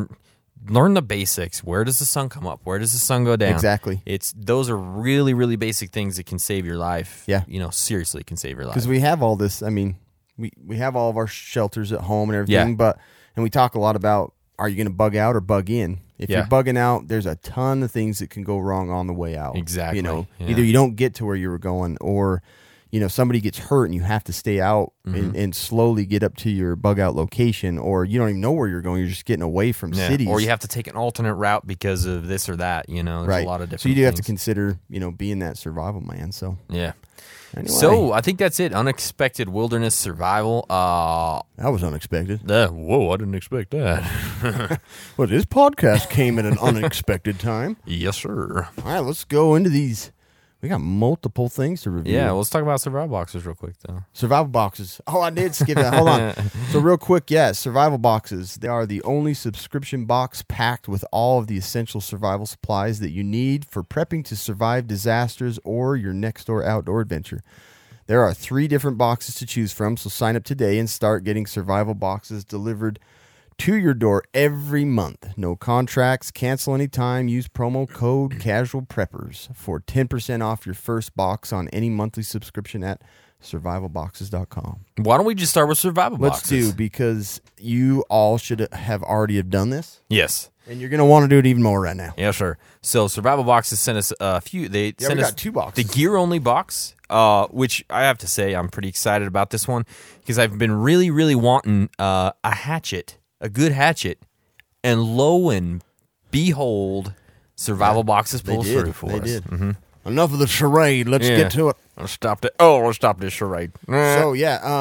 Learn the basics. Where does the sun come up? Where does the sun go down? Exactly. Those are really, really basic things that can save your life. Yeah. Seriously can save your life. Because we have all this. I mean, we have all of our shelters at home and everything. Yeah. And we talk a lot about, are you going to bug out or bug in? If you're bugging out, there's a ton of things that can go wrong on the way out. Exactly. Either you don't get to where you were going, or somebody gets hurt and you have to stay out and slowly get up to your bug out location, or you don't even know where you're going. You're just getting away from cities. Or you have to take an alternate route because of this or that. There's a lot of different So you do have to things. consider, being that survival man. So yeah. Anyway. So I think that's it. Unexpected wilderness survival. That was unexpected. Whoa, I didn't expect that. Well, this podcast came at an unexpected time. Yes, sir. All right, let's go into these. We got multiple things to review. Yeah, let's talk about survival boxes real quick, though. Survival boxes. Oh, I did skip that. Hold on. So real quick, survival boxes. They are the only subscription box packed with all of the essential survival supplies that you need for prepping to survive disasters or your next door outdoor adventure. There are 3 different boxes to choose from, so sign up today and start getting survival boxes delivered to your door every month. No contracts, cancel anytime. Use promo code Casual Preppers for 10% off your first box on any monthly subscription at survivalboxes.com. Why don't we just start with survival boxes? Let's do, because you all should have already have done this. Yes. And you're going to want to do it even more right now. Yeah, sure. So survival boxes sent us a few. They sent we us got 2 boxes. The gear only box, which I have to say I'm pretty excited about this one, because I've been really, really wanting a hatchet. A good hatchet, and lo and behold, survival boxes pull through for us. They did. Mm-hmm. Enough of the charade. Let's get to it. Let's stop this charade. So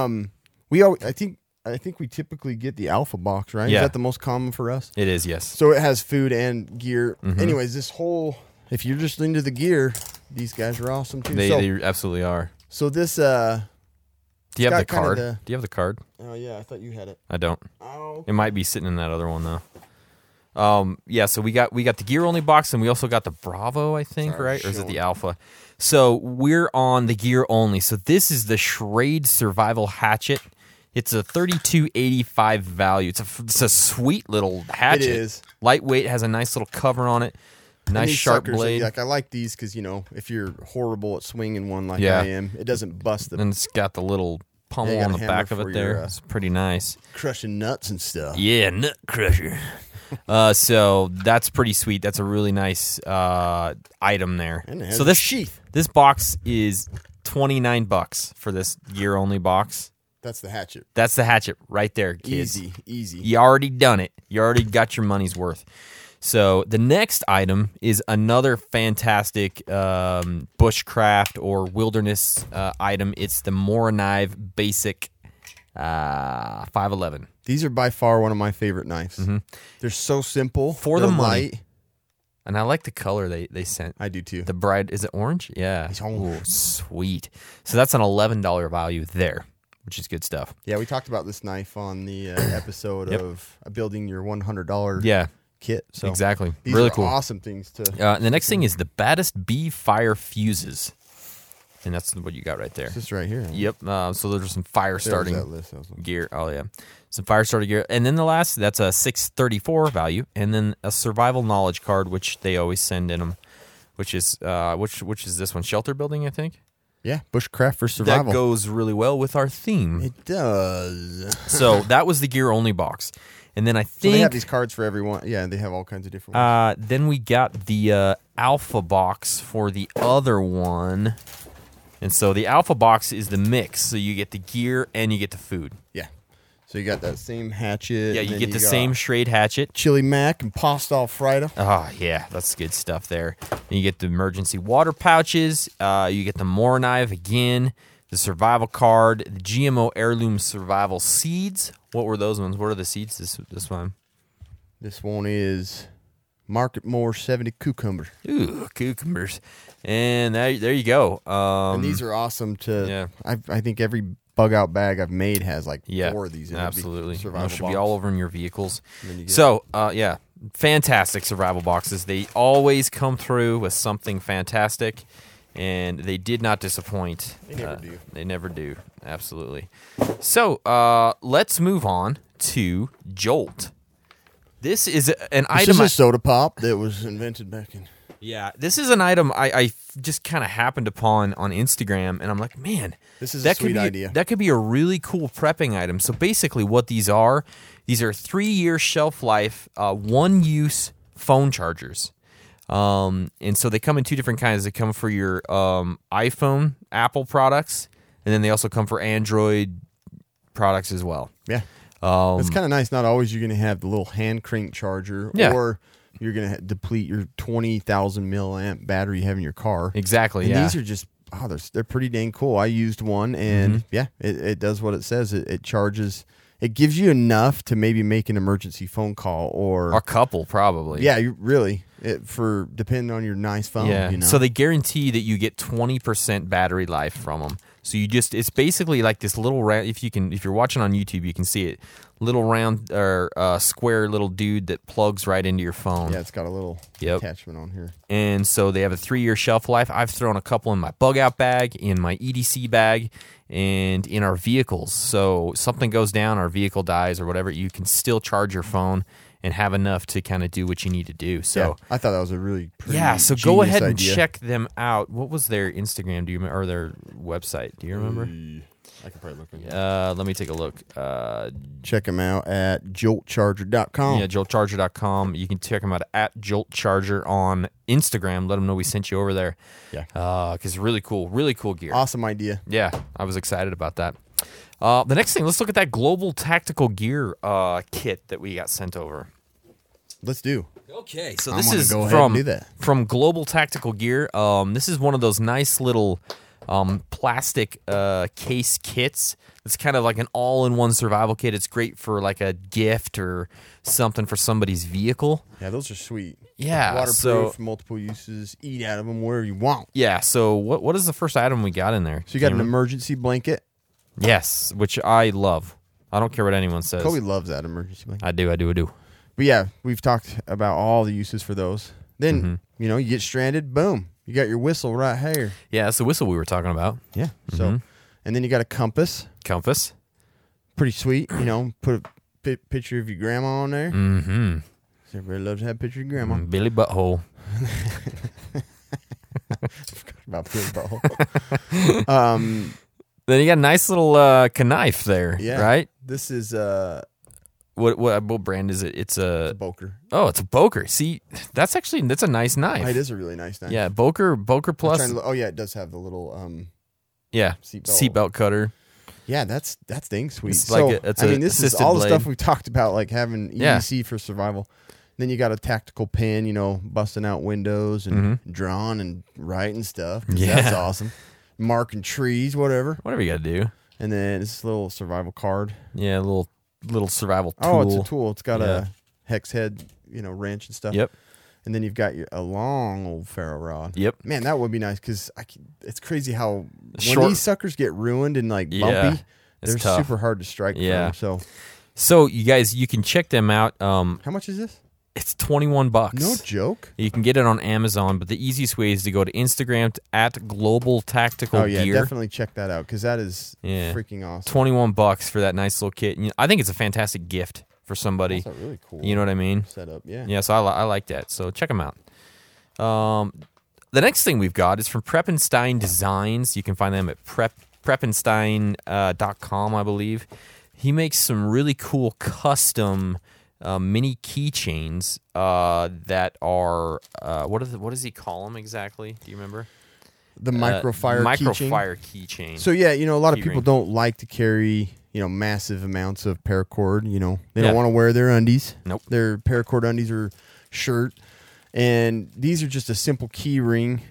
I think we typically get the alpha box, right? Yeah. Is that the most common for us? It is, yes. So it has food and gear. Mm-hmm. Anyways, if you're just into the gear, these guys are awesome too. They absolutely are. So this. Do you have the card? Do you have the card? Oh yeah, I thought you had it. I don't. Oh. It might be sitting in that other one though. So we got the gear only box, and we also got the Bravo, I think, right? Or is it the Alpha? So we're on the gear only. So this is the Schrade Survival Hatchet. It's a $32.85 value. It's a sweet little hatchet. It is. Lightweight, has a nice little cover on it. Nice sharp blade. I like these because, if you're horrible at swinging one like I am, it doesn't bust them. And it's got the little pummel on the back of it there. It's pretty nice. Crushing nuts and stuff. Yeah, nut crusher. So that's pretty sweet. That's a really nice item there. And it has so a sheath. This box is $29 for this gear only box. That's the hatchet. That's the hatchet right there, kids. Easy. You already done it. You already got your money's worth. So the next item is another fantastic bushcraft or wilderness item. It's the Moronive Basic $5.11. These are by far one of my favorite knives. They're so simple. For the they're money. light. And I like the color they sent. I do too. The bright, is it orange? Yeah. It's orange. Ooh, sweet. So that's an $11 value there, which is good stuff. Yeah, we talked about this knife on the episode Yep. of building your $100 Yeah, kit. So exactly. these Really are cool. awesome things to. The next thing is the baddest bee fire fuses. And that's what you got right there. It's just right here. Yep. So there's some fire There's starting that list. I was looking. gear. Oh yeah, some fire starter gear, and then the last that's a $634 value, and then a survival knowledge card, which they always send in them, which is which is this one, shelter building, I think. Yeah, bushcraft for survival. That goes really well with our theme. It does. So that was the gear only box, and then I So they have think these cards for everyone. Yeah, they have all kinds of different ones. then we got the alpha box for the other one. And so the alpha box is the mix. So you get the gear and you get the food. Yeah. So you got that same hatchet. Yeah, and you then get the got same Schrade hatchet. Chili Mac and Pasta Alfredo. Oh, yeah, that's good stuff there. And you get the emergency water pouches. You get the More knife again, the survival card, the GMO heirloom survival seeds. What were those ones? What are the seeds this one? This one is Market More 70 cucumbers. Ooh, cucumbers. And there you go. And these are awesome to. yeah. I think every bug out bag I've made has like Yeah, 4 of these in it. absolutely. Survival Those should box. be all over in your vehicles. And then you get- So, yeah, fantastic survival boxes. They always come through with something fantastic, and they did not disappoint. They never do. They never do. Absolutely. So, let's move on to Jolt. This is an This item. is a soda pop that was invented back in. Yeah, this is an item I just kind of happened upon on Instagram, and I'm like, man, This is a that could sweet be idea. That could be a really cool prepping item. So basically, what these are 3-year shelf life, one-use phone chargers, and so they come in 2 different kinds. They come for your iPhone, Apple products, and then they also come for Android products as well. Yeah. It's kind of nice. Not always you're going to have the little hand crank charger, Yeah. or you're going to deplete your 20,000 milliamp battery you have in your car. Exactly. And yeah. these are just they're pretty dang cool. I used one, and yeah, it does what it says. It charges. It gives you enough to maybe make an emergency phone call or a couple probably. yeah, you really for depending on your nice phone. Yeah. You know? So they guarantee that you get 20% battery life from them. So it's basically like this little round. If you're watching on YouTube, you can see it. Little round or square little dude that plugs right into your phone. yeah, it's got a little Yep. attachment on here. And so they have a 3-year shelf life. I've thrown a couple in my bug out bag, in my EDC bag, and in our vehicles. So something goes down, our vehicle dies or whatever, you can still charge your phone and have enough to kind of do what you need to do. So Yeah, I thought that was a really pretty so go genius ahead and idea. check them out. What was their Instagram? Do you remember, or their website? Do you remember? I can probably look at that. Let me take a look. Check them out at joltcharger.com. Yeah, joltcharger.com. You can check them out at joltcharger on Instagram. Let them know we sent you over there. Yeah. Because really cool gear. Awesome idea. Yeah, I was excited about that. The next thing, let's look at that global tactical gear kit that we got sent over. Let's do. Okay, so I'm this gonna is go ahead from and do that. from Global Tactical Gear. This is one of those nice little plastic case kits. It's kind of like an all-in-one survival kit. It's great for like a gift or something for somebody's vehicle. Yeah, those are sweet. Yeah, Waterproof, so- multiple uses. Eat out of them wherever you want. Yeah. So what is the first item we got in there? So you got Can an you remember? emergency blanket. Yes, which I love. I don't care what anyone says. Kobe loves that emergency blanket. I do. But yeah, we've talked about all the uses for those. Then, Mm-hmm. you get stranded, boom. You got your whistle right here. Yeah, that's the whistle we were talking about. Yeah. Mm-hmm. So, and then you got a compass. Compass. Pretty sweet. Put a picture of your grandma on there. Mm-hmm. Everybody loves to have a picture of your grandma. Billy Butthole. About Billy Butthole. Then you got a nice little knife there, Yeah. right? This is What brand is it? It's a Boker. it's a Boker. See, that's a nice knife. It is a really nice knife. Yeah, Boker I'm Plus. trying to look- yeah, it does have the little Yeah, seatbelt cutter. Yeah, that's dang sweet. It's like it's a this is assisted all the blade. stuff we've talked about, like having Yeah. EDC for survival. Then you got a tactical pen, busting out windows and drawing and writing stuff. 'Cause Yeah. That's awesome. Marking trees, whatever. Whatever you got to do. And then it's a little survival card. Yeah, a little survival tool. Oh, it's a tool. It's got Yeah. a hex head, wrench and stuff. Yep. And then you've got a long old ferro rod. Yep. Man, that would be nice because it's crazy how Short- when these suckers get ruined and like bumpy, Yeah, it's they're tough. super hard to strike Yeah. from. So So you guys, you can check them out. how much is this? It's $21. No joke. You can get it on Amazon, but the easiest way is to go to Instagram at Global Tactical Oh yeah, Gear. definitely check that out because that is Yeah. freaking awesome. $21 for that nice little kit. I think it's a fantastic gift for somebody. That's a really cool. You know what I mean? Setup. Yeah. Yeah, so I like that. So check them out. The next thing we've got is from Preppenstein Designs. You can find them at preppenstein.com, I believe. He makes some really cool custom mini keychains that are what does he call them exactly? Do you remember? The microfire keychain. Microfire keychain. So yeah, a lot of Key people ring. don't like to carry, massive amounts of paracord. They Yeah. don't want to wear their undies. Nope. Their paracord undies or shirt. And these are just a simple key ring,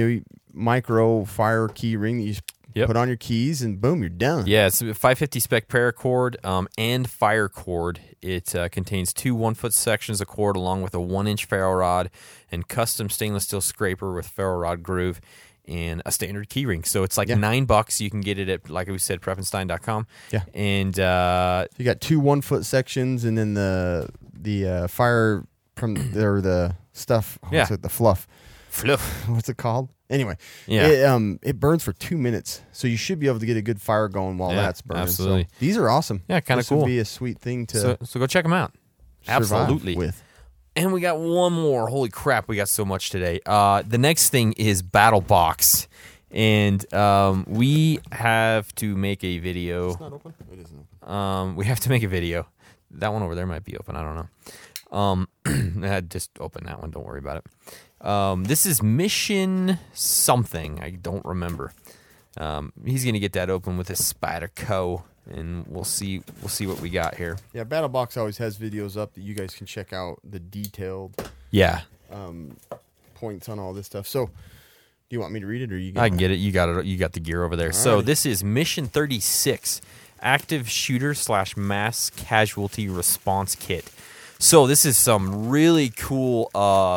micro fire key ring that you just Yep. put on your keys and boom, you're done. Yeah, it's a 550 spec paracord and fire cord. It contains 2 1-foot sections of cord along with a 1-inch ferro rod and custom stainless steel scraper with ferro rod groove and a standard key ring. So it's like Yeah. $9. You can get it at, like we said, preppenstein.com. Yeah. And You got 2 1-foot sections and then the fire from or the stuff. Yeah. What's it? The fluff. fluff. What's it called? Anyway, Yeah. it burns for 2 minutes, so you should be able to get a good fire going while Yeah, that's burning. absolutely. So these are awesome. Yeah, kinda This cool. would be a sweet thing to So go check them out. survive Absolutely. with. And we got one more. Holy crap, we got so much today. The next thing is Battle Box. And we have to make a video. Not open. It isn't open. We have to make a video. That one over there might be open. I don't know. Just open that one. Don't worry about it. This is Mission something. I don't remember. He's gonna get that open with his Spyderco, and we'll see what we got here. Yeah, BattleBox always has videos up that you guys can check out the detailed Yeah, points on all this stuff. So, do you want me to read it or you? I can get it. You got it. You got the gear over there. So this is Mission 36, Active Shooter / Mass Casualty Response Kit. So this is some really cool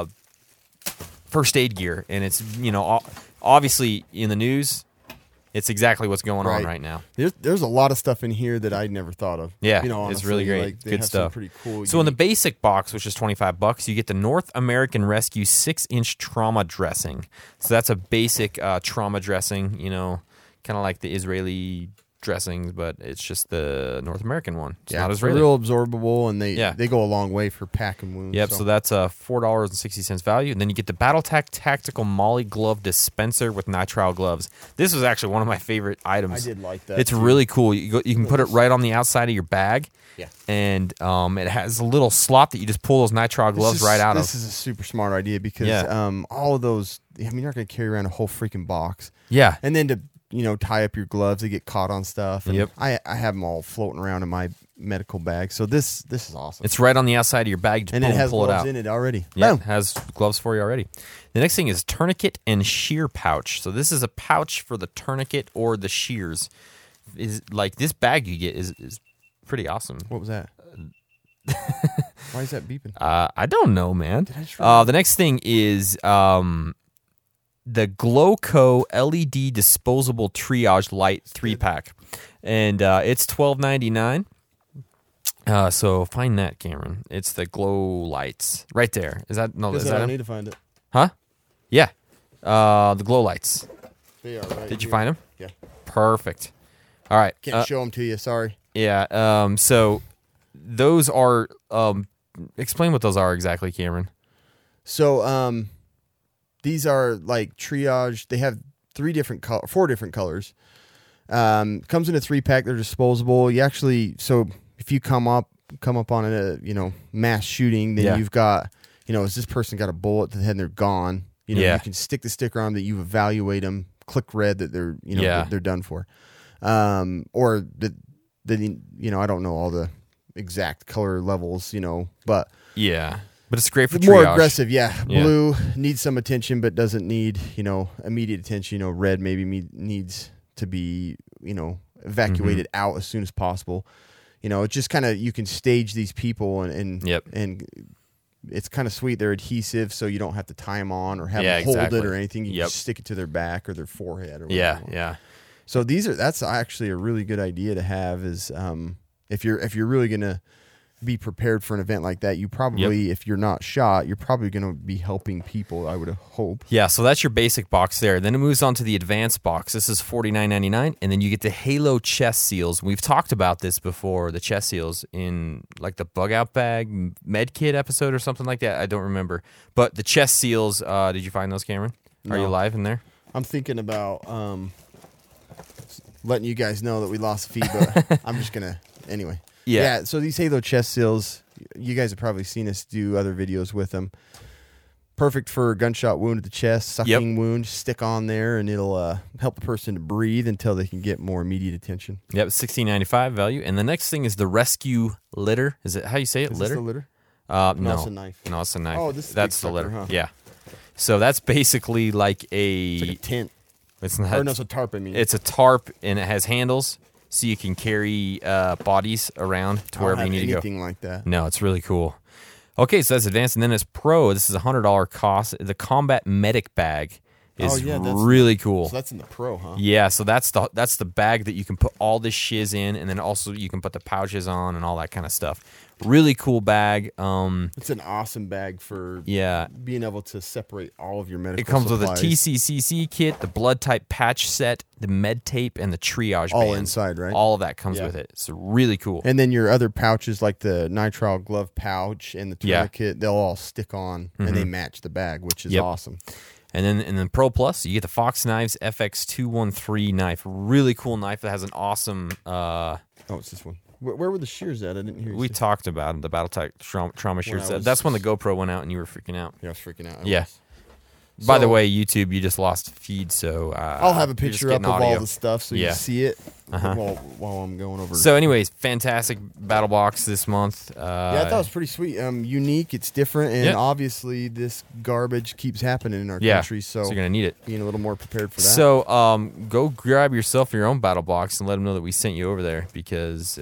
first aid gear, and it's obviously in the news. It's exactly what's going on right now. There's a lot of stuff in here that I'd never thought of. Yeah, honestly, it's really great. like, they Good have some stuff. Pretty cool. So in the unique- basic box, which is $25, you get the North American Rescue 6-inch trauma dressing. So that's a basic trauma dressing, kind of like the Israeli dressings, but it's just the North American one. It's not it's Israeli. real absorbable, and they Yeah. they go a long way for packing wounds. Yep, so that's $4.60 value. And then you get the BattleTech Tactical Molly Glove Dispenser with nitrile gloves. This was actually one of my favorite items. I did like that. It's too. really cool. You can put it right on the outside of your bag. Yeah. And it has a little slot that you just pull those nitrile gloves right out of. This is a super smart idea because Yeah. all of those. You're not going to carry around a whole freaking box, Yeah. and then to tie up your gloves, they get caught on stuff. And Yep. I have them all floating around in my medical bag, so this is awesome. It's right on the outside of your bag. Just and pull, it has pull it gloves out. in it already. Yeah, Boom. it has gloves for you already. The next thing is tourniquet and shear pouch. So this is a pouch for the tourniquet or the shears. Is like this bag you get is pretty awesome. What was that? Why is that beeping? I don't know, man. I just read The next thing is the Glowco LED disposable triage light 3-pack, and it's $12.99. So find that, Cameron. It's the glow lights right there. Is that no? Guess Is I that don't him? need to find it. Huh? Yeah. The glow lights. They are right. Did you here. find them? Yeah. Perfect. All right. Can't show them to you. Sorry. Yeah. So those are. Explain what those are exactly, Cameron. So these are like triage. They have 4 different colors. Comes in a 3-pack. They're disposable. You actually, so if you come up on a mass shooting, then Yeah. you've got has this person got a bullet to the head and they're gone. Yeah. You can stick the sticker on that you evaluate them, click red that they're Yeah. that they're done for, or that I don't know all the exact color levels, but Yeah. But it's great for more triage. aggressive. Yeah. Yeah. Blue needs some attention, but doesn't need immediate attention. Red maybe needs to be evacuated out as soon as possible. You know, it's just kind of, you can stage these people and it's kind of sweet. They're adhesive, so you don't have to tie them on or have them hold it or anything. You just stick it to their back or their forehead or whatever. Yeah. So that's actually a really good idea to have is if you're really going to be prepared for an event like that, you probably, if you're not shot, you're probably going to be helping people, I would hope. Yeah, so that's your basic box there. Then it moves on to the advanced box. This is $49.99, and then you get the Halo chest seals. We've talked about this before, the chest seals, in like the bug out bag med kit episode or something like that. I don't remember. But the chest seals, did you find those, Cameron? Are you live in there? I'm thinking about letting you guys know that we lost the feed, but I'm just going to, anyway. Yeah, so these Halo chest seals, you guys have probably seen us do other videos with them. Perfect for a gunshot wound to the chest, sucking wound, stick on there, and it'll help the person to breathe until they can get more immediate attention. Yep, $16.95 value. And the next thing is the Rescue Litter. Is it how you say it? Is Litter? this the litter? No, it's a knife. No, it's a knife. Oh, this is that's the the litter. huh? Yeah. So that's basically like It's like a tent. It's not. Or no, it's a tarp, I mean. It's a tarp, and it has handles, so you can carry bodies around to wherever you need to go. Anything like that. No, it's really cool. Okay, so that's advanced, and then it's pro. This is $100 cost. The Combat Medic bag is really cool. So that's in the pro, huh? Yeah, so that's the bag that you can put all this shiz in, and then also you can put the pouches on and all that kind of stuff. Really cool bag. It's an awesome bag for being able to separate all of your medical It comes supplies. with a TCCC kit, the blood type patch set, the med tape, and the triage all band. inside, right? All of that comes with it. It's really cool. And then your other pouches, like the nitrile glove pouch and the tourniquet, they'll all stick on, and they match the bag, which is awesome. And then Pro Plus, you get the Fox Knives FX213 knife. Really cool knife that has an awesome... it's this one. Where were the shears at? I didn't hear you We say. talked about it, the BattleTech trauma shears. I was- That's when the GoPro went out and you were freaking out. Yeah, I was freaking out. Yeah. Was. By the So- way, YouTube, you just lost feed, so... I'll have a you're just picture up getting of audio. all the stuff so you see it while I'm going over. So anyways, fantastic battle box this month. I thought it was pretty sweet. Unique, it's different, and obviously this garbage keeps happening in our country, so you're going to need it. being a little more prepared for that. So go grab yourself your own battle box and let them know that we sent you over there because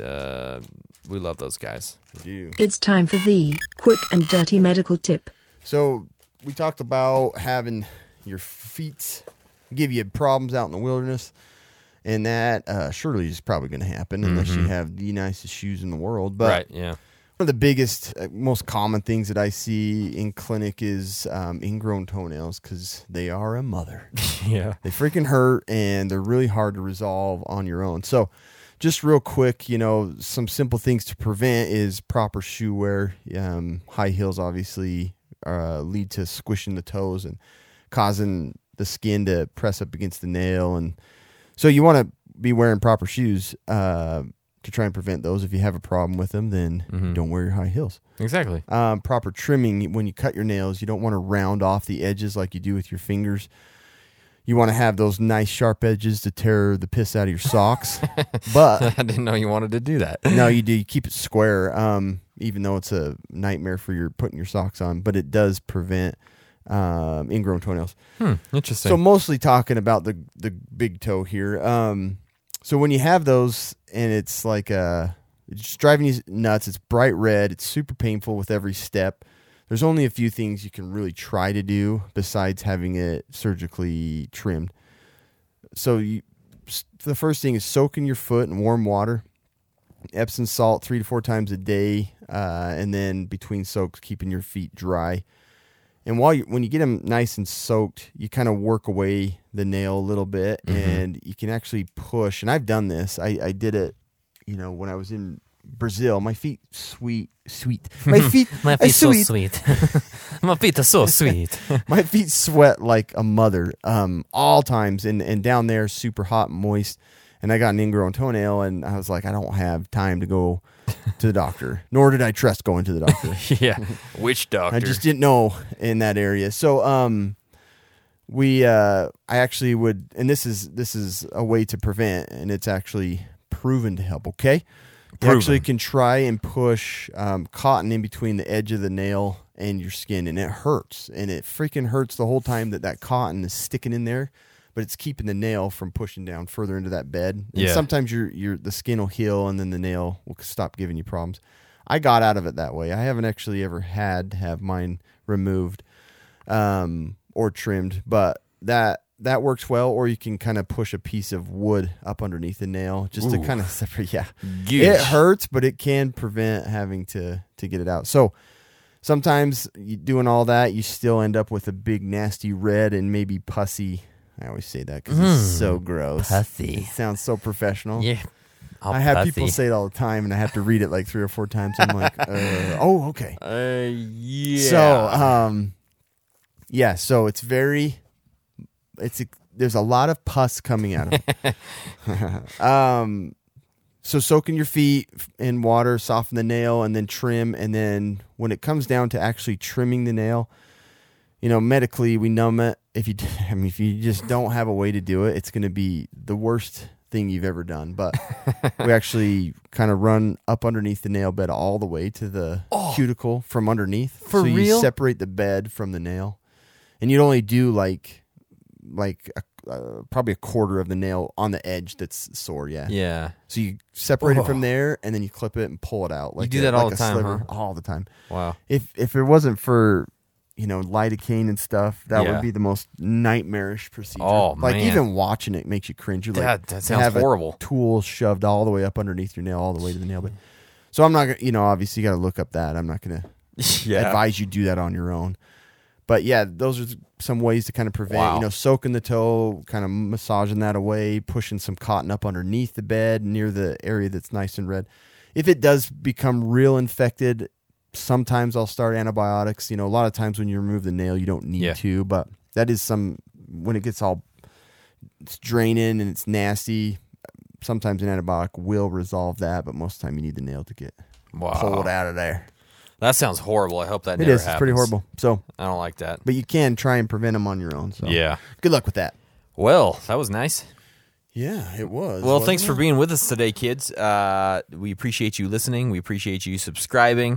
we love those guys. It's time for the quick and dirty medical tip. So we talked about having your feet give you problems out in the wilderness, and that surely is probably going to happen unless you have the nicest shoes in the world. But one of the biggest, most common things that I see in clinic is ingrown toenails because they are a mother. Yeah. They freaking hurt, and they're really hard to resolve on your own. So just real quick, some simple things to prevent is proper shoe wear. High heels obviously lead to squishing the toes and causing the skin to press up against the nail. And so you want to be wearing proper shoes to try and prevent those. If you have a problem with them, then don't wear your high heels. Exactly. Proper trimming. When you cut your nails, you don't want to round off the edges like you do with your fingers. You want to have those nice sharp edges to tear the piss out of your socks. But I didn't know you wanted to do that. No, you do. You keep it square, even though it's a nightmare for your putting your socks on. But it does prevent ingrown toenails. Interesting. So mostly talking about the big toe here. So when you have those and it's like it's just driving you nuts, it's bright red, it's super painful with every step. There's only a few things you can really try to do besides having it surgically trimmed. So the first thing is soaking your foot in warm water, Epsom salt 3 to 4 times a day, and then between soaks, keeping your feet dry. And when you get them nice and soaked, you kind of work away the nail a little bit, and you can actually push. And I've done this. I did it, when I was in Brazil. My feet sweet. My feet so sweet. My feet are so sweet. My feet sweat like a mother all times, and down there super hot and moist. And I got an ingrown toenail, and I was like, I don't have time to go to the doctor. Nor did I trust going to the doctor. Yeah, which doctor? I just didn't know in that area. So I actually would, and this is a way to prevent, and it's actually proven to help. Okay. You actually can try and push cotton in between the edge of the nail and your skin, and it hurts. And it freaking hurts the whole time that cotton is sticking in there. but it's keeping the nail from pushing down further into that bed. And Yeah. sometimes the skin will heal and then the nail will stop giving you problems. I got out of it that way. I haven't actually ever had to have mine removed or trimmed, but that works well. Or you can kind of push a piece of wood up underneath the nail just to kind of separate. Yeah, Gosh. it hurts, but it can prevent having to get it out. So sometimes you doing all that, you still end up with a big nasty red and maybe pussy. I always say that because it's so gross. Pussy. It sounds so professional. Yeah. I have people say it all the time, and I have to read it like 3 or 4 times. I'm like, oh, okay. Yeah. So, yeah. So it's there's a lot of pus coming out of it. So soaking your feet in water, soften the nail, and then trim. And then when it comes down to actually trimming the nail, medically we numb it. If you just don't have a way to do it, it's going to be the worst thing you've ever done. But we actually kind of run up underneath the nail bed all the way to the cuticle from underneath. For so real? you separate the bed from the nail, and you'd only do like probably a quarter of the nail on the edge that's sore. Yeah. Yeah. So you separate it from there, and then you clip it and pull it out. Like do that all the time, sliver, huh? all the time. Wow. If it wasn't for lidocaine and stuff, that Yeah. would be the most nightmarish procedure. Oh, like man. even watching it makes you cringe. You're like, That sounds have horrible. A tool shoved all the way up underneath your nail, all the way to the nail bed. So I'm not gonna, obviously you got to look up that. I'm not gonna advise you do that on your own. But yeah, those are some ways to kind of prevent, Wow. soaking the toe, kind of massaging that away, pushing some cotton up underneath the bed near the area that's nice and red. If it does become real infected, sometimes I'll start antibiotics. A lot of times when you remove the nail, you don't need to, but that is when it gets it's draining and it's nasty, sometimes an antibiotic will resolve that, but most of the time you need the nail to get pulled out of there. That sounds horrible. I hope that It never is. happens. It's pretty horrible. So, I don't like that. but you can try and prevent them on your own. So Yeah. good luck with that. Well, that was nice. Yeah, it was. Well, thanks for being with us today, kids. We appreciate you listening. We appreciate you subscribing.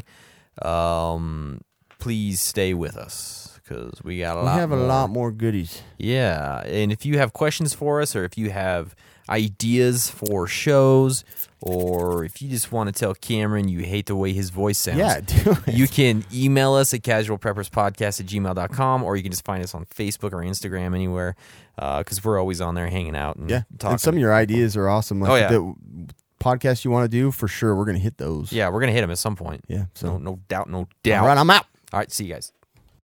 Please stay with us because we got a lot. We have more. a lot more goodies. Yeah, and if you have questions for us, or if you have ideas for shows, or if you just want to tell Cameron you hate the way his voice sounds, Yeah, do it. you can email us at casualprepperspodcast@gmail.com, or you can just find us on Facebook or Instagram, anywhere, because we're always on there hanging out and talking. And some of your ideas are awesome. Like Oh, yeah. the podcasts you want to do, for sure, we're going to hit those. Yeah, we're going to hit them at some point. Yeah. So, No doubt, no doubt. all right, I'm out. All right, see you guys.